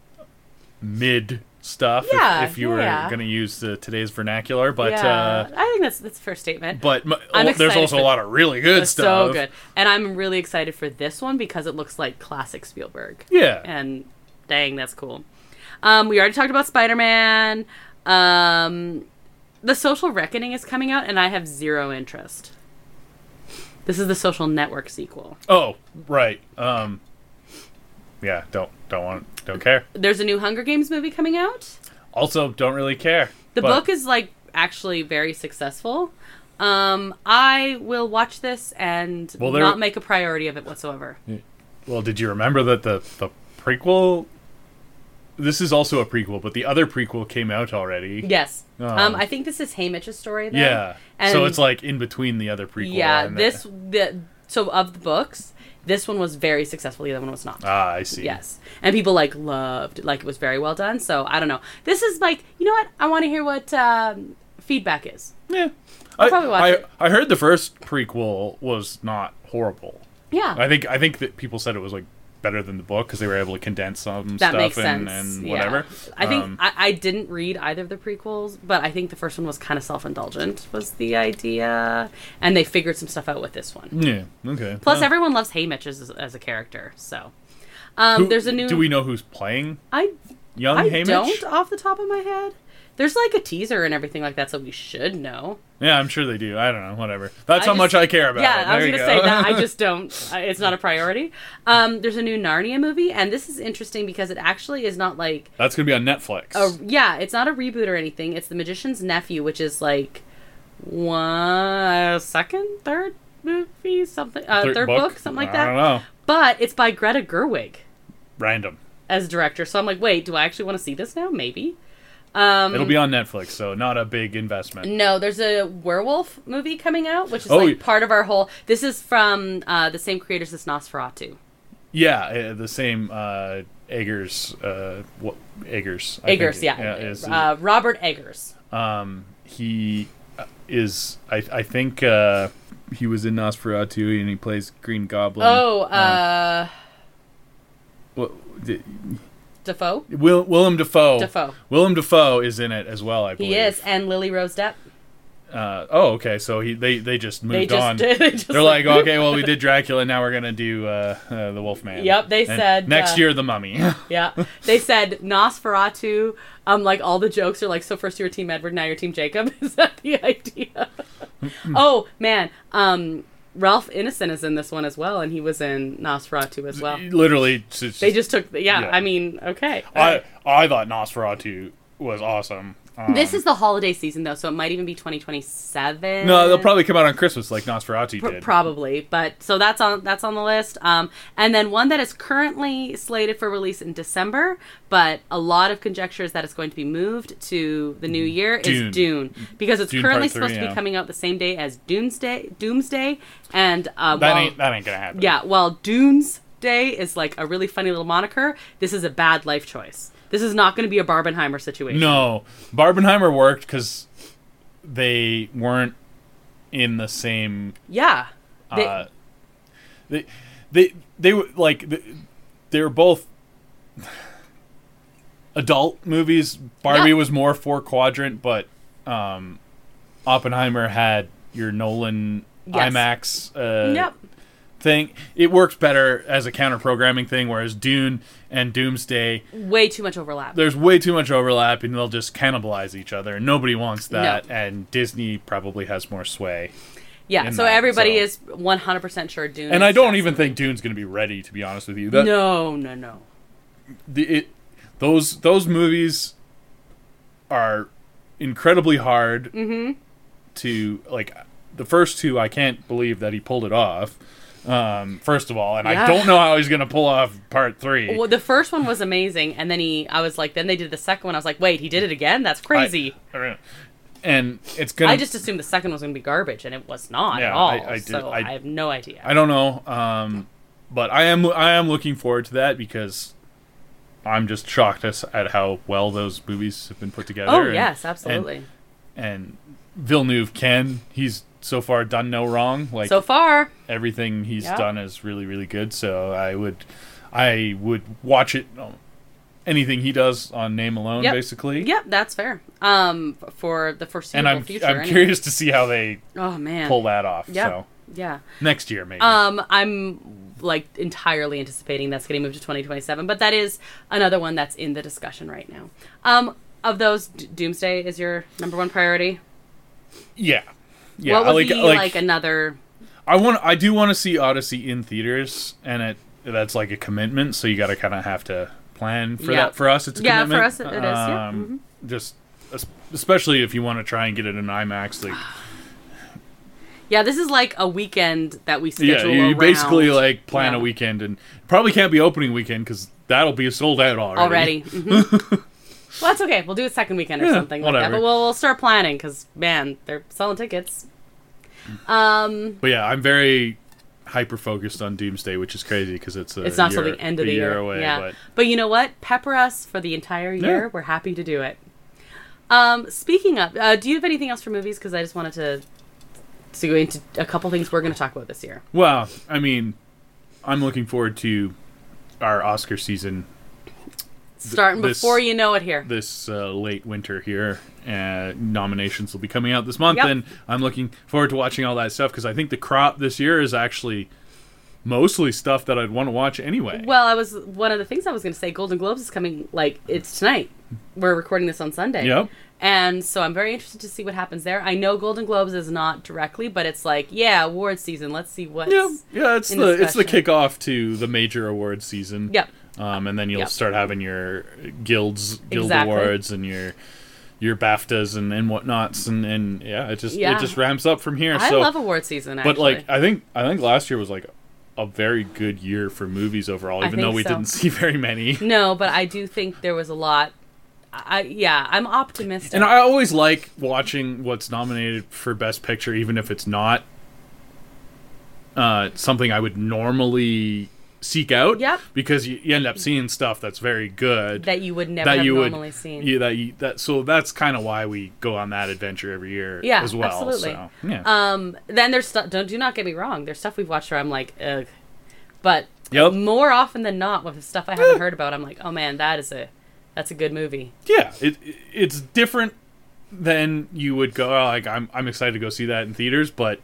mid. Stuff yeah, if, if you were yeah. going to use the, today's vernacular, but yeah. uh, I think that's that's a fair statement. But m- there's also a lot of really good stuff. So good, and I'm really excited for this one because it looks like classic Spielberg. Yeah, and dang, that's cool. Um, we already talked about Spider-Man. Um, The Social Reckoning is coming out, and I have zero interest. This is the Social Network sequel. Oh, right. Um, yeah, don't don't want don't care. There's a new Hunger Games movie coming out. Also, don't really care. The but... book is like actually very successful. Um, I will watch this and well, there... not make a priority of it whatsoever. Well, did you remember that the the prequel? This is also a prequel, but the other prequel came out already. Yes. Um, um, I think this is Haymitch's story. Though. Yeah. And so it's like in between the other prequel. Yeah. And This the so of the books. This one was very successful. The other one was not. Ah, I see. Yes. And people, like, loved, like, it was very well done. So, I don't know. This is, like, you know what? I want to hear what um, feedback is. Yeah. I'll I, probably watch I, it. I heard the first prequel was not horrible. Yeah. I think I think that people said it was, like, better than the book because they were able to condense some that stuff makes and, sense. and yeah. whatever. I think um, I, I didn't read either of the prequels, but I think the first one was kind of self-indulgent was the idea, and they figured some stuff out with this one. Yeah, okay. Plus, uh, everyone loves Haymitch as, as a character, so um, who, there's a new. Do we know who's playing? I young I Haymitch? don't off the top of my head. There's like a teaser and everything like that, so we should know. Yeah, I'm sure they do. I don't know. Whatever. That's I how just, much I care about yeah, it. I was going to to say that. I just don't. It's not a priority. Um, there's a new Narnia movie, and this is interesting because it actually is not like... That's going to be on Netflix. A, yeah, it's not a reboot or anything. It's The Magician's Nephew, which is like one second, third movie, something, uh, third, third book? book, something like that. I don't know. But it's by Greta Gerwig. Random. As director. So I'm like, wait, do I actually want to see this now? Maybe. Um, It'll be on Netflix, so not a big investment. No, there's a werewolf movie coming out, which is Oh, like y- part of our whole. This is from uh, the same creators as Nosferatu. Yeah, uh, the same uh, Eggers. Uh, what Eggers? I Eggers, think, yeah, is, uh, Robert Eggers. um, he is. I I think uh, he was in Nosferatu, and he plays Green Goblin. Oh, uh, what, the, Defoe. Will Willem Dafoe. Defoe. Willem Dafoe is in it as well. I believe He is, and Lily Rose Depp. Uh, oh, okay. So he they, they just moved They just on. did. They just They're like, okay, well, we did Dracula, now we're gonna do uh, uh, the Wolfman. Yep, they And said, next uh, year the Mummy. Yeah, they said Nosferatu. Um, like all the jokes are like, so first you were Team Edward, now you're Team Jacob. Is that the idea? Oh man, um, Ralph Ineson is in this one as well, and he was in Nosferatu as well. Literally, it's just, They just took, the, yeah, Yeah. I mean, okay. I I thought Nosferatu was awesome. Um, This is the holiday season though, so it might even be twenty twenty-seven. no, they'll probably come out on Christmas like Nosferatu P- did. probably, but so that's on that's on the list. Um, and then one that is currently slated for release in December, but a lot of conjecture is that it's going to be moved to the new year Dune. is Dune, because it's Dune currently Part three, supposed to be yeah. coming out the same day as Doomsday. Doomsday, and uh, that while, ain't that ain't gonna happen. yeah, while Dunes Day is like a really funny little moniker, this is a bad life choice. This is not going to be a Barbenheimer situation. No, Barbenheimer worked because they weren't in the same. Yeah. They, uh, they they they were like they, they were both adult movies. Barbie Yeah. was more four quadrant, but um, Oppenheimer had your Nolan Yes. IMAX uh, yep. thing. It works better as a counter programming thing, whereas Dune and Doomsday, Way too much overlap. there's way too much overlap, and they'll just cannibalize each other, and nobody wants that. No. And Disney probably has more sway. Yeah, in so that, everybody so- is one hundred percent sure Dune. And is I don't just- even think Dune's going to be ready, to be honest with you. That, No, no, no. the, it, those those movies are incredibly hard Mm-hmm. to like. The first two, I can't believe that he pulled it off. Um, first of all, and Yeah. I don't know how he's going to pull off part three. Well, the first one was amazing, and then he, I was like, then they did the second one. I was like, wait, he did it again? That's crazy. I- and it's gonna. I, just assumed the second was going to be garbage, and it was not Yeah, at all. I- I did- so I- I, have no idea. I don't know, um, but I am I am looking forward to that because I'm just shocked as, at how well those movies have been put together. oh and- yes, absolutely. And, and Villeneuve can he's so far done no wrong. Like so far, everything he's Yeah. done is really really good. So I would I would watch it. um, Anything he does on name alone, Yep. basically. yep, that's fair. Um, for the foreseeable And I'm future. I'm anyway. curious to see how they Oh man. pull that off. Yeah. So Yeah. next year maybe. Um, I'm like entirely anticipating that's getting moved to twenty twenty-seven, but that is another one that's in the discussion right now. Um, of those, D- Doomsday is your number one priority. yeah. Yeah. what would like, be like, like, another? I want. I do want to see Odyssey in theaters, and it that's like a commitment. So you got to kind of have to plan for Yeah. that. For us, it's a Yeah, for commitment. us it- it is, yeah. Um, Just es- especially if you want to try and get it in IMAX, like Yeah, this is like a weekend that we yeah, schedule you around. basically like plan Yeah. a weekend, and probably can't be opening weekend because that'll be sold out already. already. Mhm. Well, that's okay. We'll do a second weekend or Yeah, something like that. whatever. But we'll, we'll start planning because man, they're selling tickets. Um, But yeah, I'm very hyper focused on Doomsday, which is crazy because it's a it's not till year- the end of a the year. away. yeah, But but you know what? Pepper us for the entire year. Yeah. We're happy to do it. Um, speaking of, uh, do you have anything else for movies? Because I just wanted to to go into a couple things we're going to talk about this year. well, I mean, I'm looking forward to our Oscar season Starting this- before you know it here. this uh, late winter here. Uh, nominations will be coming out this month, Yep. and I'm looking forward to watching all that stuff because I think the crop this year is actually mostly stuff that I'd want to watch anyway. Well, I was one of the things I was going to say. Golden Globes is coming. Like it's tonight. We're recording this on Sunday. Yep. And so I'm very interested to see what happens there. I know Golden Globes is not directly, but it's like, yeah, award season. Let's see what's. Yeah, yeah, it's in the the it's the special. kickoff to the major award season. Yep. Um, and then you'll Yep. start having your guilds, guild Exactly. awards, and your your BAFTAs and, and whatnots, and, and yeah, it just Yeah. it just ramps up from here. I so, love award season. Actually. but like I think I think last year was like a very good year for movies overall, I even though think we so. didn't see very many. No, but I do think there was a lot I yeah, I'm optimistic. And I always like watching what's nominated for Best Picture, even if it's not uh, something I would normally seek out. Yep. Because you, you end up seeing stuff that's very good that you would never that have you normally would, seen. Yeah, that you, that so that's kind of why we go on that adventure every year. Yeah, as well. absolutely. So, yeah. Um, then there's stuff. Don't do not get me wrong. There's stuff we've watched where I'm like, ugh. But Yep. more often than not, with stuff I haven't heard about, I'm like, oh man, that is a that's a good movie. Yeah, it it's different than you would go. Oh, like I'm I'm excited to go see that in theaters, but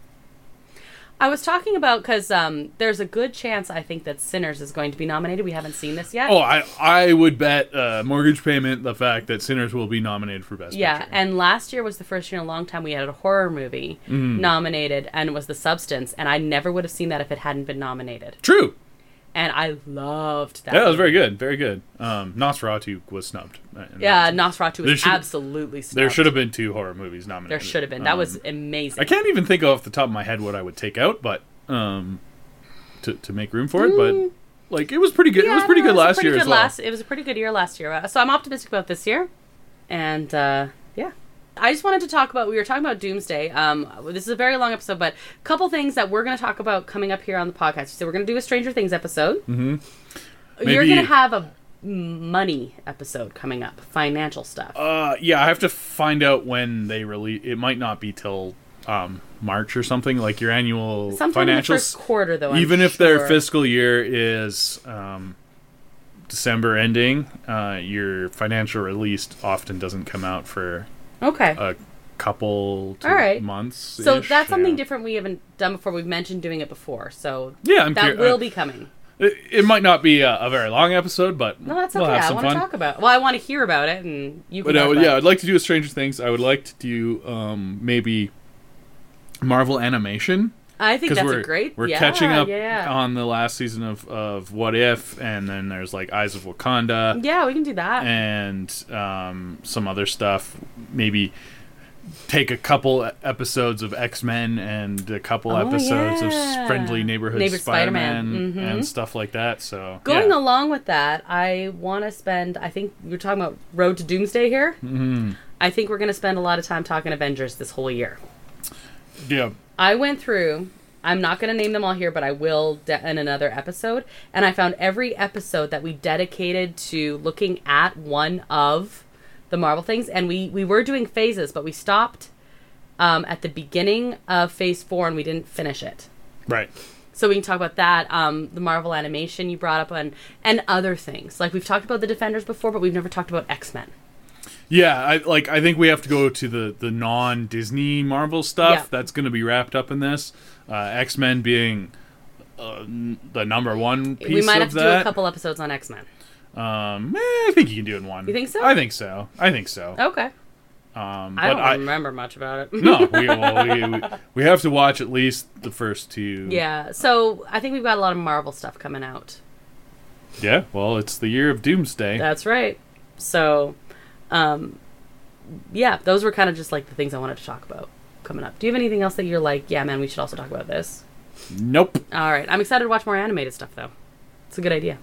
I was talking about because um, there's a good chance I think that Sinners is going to be nominated. We haven't seen this yet. oh, I I would bet uh, Mortgage Payment the fact that Sinners will be nominated for Best Yeah, Picture. and last year was the first year in a long time we had a horror movie Mm. nominated, and it was The Substance, and I never would have seen that if it hadn't been nominated. True. And I loved that. Yeah, that was movie. very good. Very good. Um, Nosferatu was snubbed. And Yeah, that's- Nosferatu There was should- absolutely snubbed. There should have been two horror movies nominated. There should have been. That Um, was amazing. I can't even think off the top of my head what I would take out, but um, to to make room for it. But like, it was pretty good. Yeah, it was pretty no, good was a last pretty year good as well. last- it was a pretty good year last year. Uh, So I'm optimistic about this year. And uh, yeah. I just wanted to talk about, we were talking about Doomsday. Um, this is a very long episode, but a couple things that we're going to talk about coming up here on the podcast. So we're going to do a Stranger Things episode. Mm-hmm. You're Maybe- going to have a money episode coming up, financial stuff. Uh, yeah, I have to find out when they release. It might not be till um, March or something. Like your annual Sometime in the financials. first quarter, though. I'm Even if their sure. fiscal year is um, December ending, uh, your financial release often doesn't come out for Okay. a couple to All right. months. So that's something yeah. different we haven't done before. We've mentioned doing it before. So Yeah, I'm that cur- will uh, be coming. It, it might not be a, a very long episode, but No, that's we'll okay. have I some want to fun. talk about it. Well, I want to hear about it, and you can But I talk would, about yeah, it. I'd like to do a Stranger Things. I would like to do um, maybe Marvel Animation. I think 'Cause that's we're, a great... We're yeah, catching up yeah. on the last season of, of What If, and then there's like Eyes of Wakanda, Yeah, we can do that. and um, some other stuff. Maybe take a couple episodes of X-Men and a couple Oh, episodes yeah. of Friendly Neighborhood Neighbor Spider-Man, Spider-Man. Mhm. and stuff like that. So Going yeah. along with that, I want to spend... I think we're talking about Road to Doomsday here. Mm-hmm. I think we're going to spend a lot of time talking Avengers this whole year. Yeah. I went through... I'm not going to name them all here, but I will de- in another episode. And I found every episode that we dedicated to looking at one of the Marvel things. And we, we were doing phases, but we stopped um, at the beginning of phase four and we didn't finish it. Right. So we can talk about that, um, the Marvel animation you brought up, and, and other things. Like, we've talked about the Defenders before, but we've never talked about X-Men. Yeah, I like. I think we have to go to the, the non Disney Marvel stuff. Yeah. That's going to be wrapped up in this. Uh, X Men being uh, n- the number one piece We might of have to that. do a couple episodes on X-Men. Um, eh, I think you can do it in one. You think so? I think so. I think so. Okay. Um, I but don't I, remember much about it. no, we, well, we, we we have to watch at least the first two. Yeah, so I think we've got a lot of Marvel stuff coming out. Yeah. Well, it's the year of Doomsday. That's right. So, um, yeah, those were kind of just like the things I wanted to talk about coming up. Do you have anything else that you're like, yeah, man, we should also talk about this? Nope. All right. I'm excited to watch more animated stuff, though. It's a good idea.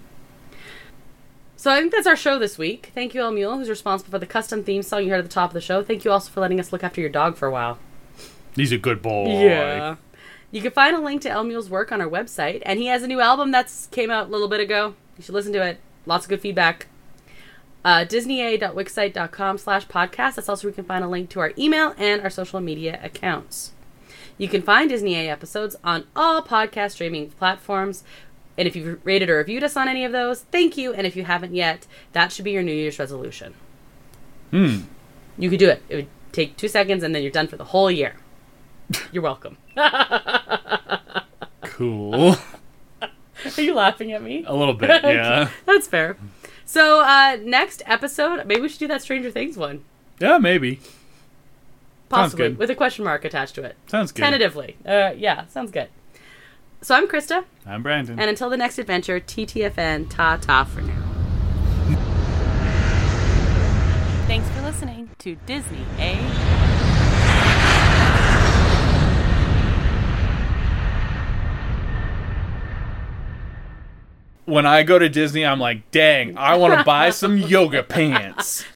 So I think that's our show this week. Thank you, El Mule, who's responsible for the custom theme song you heard at the top of the show. Thank you also for letting us look after your dog for a while. He's a good boy. Yeah. You can find a link to El Mule's work on our website, and he has a new album that's came out a little bit ago. You should listen to it. Lots of good feedback. Uh, disneya.wixsite.com slash podcast. That's also where you can find a link to our email and our social media accounts. You can find Disney A episodes on all podcast streaming platforms. And if you've rated or reviewed us on any of those, thank you. And if you haven't yet, that should be your New Year's resolution. Hmm. You could do it. It would take two seconds and then you're done for the whole year. You're welcome. Cool. Are you laughing at me? A little bit, yeah. That's fair. So, uh, next episode, maybe we should do that Stranger Things one. Yeah, maybe. Possibly. good. With a question mark attached to it. Sounds good. Tentatively. Uh, yeah, sounds good. So I'm Krista. I'm Brandon. And until the next adventure, T T F N, ta-ta for now. Thanks for listening to Disney A. When I go to Disney, I'm like, dang, I want to buy some yoga pants.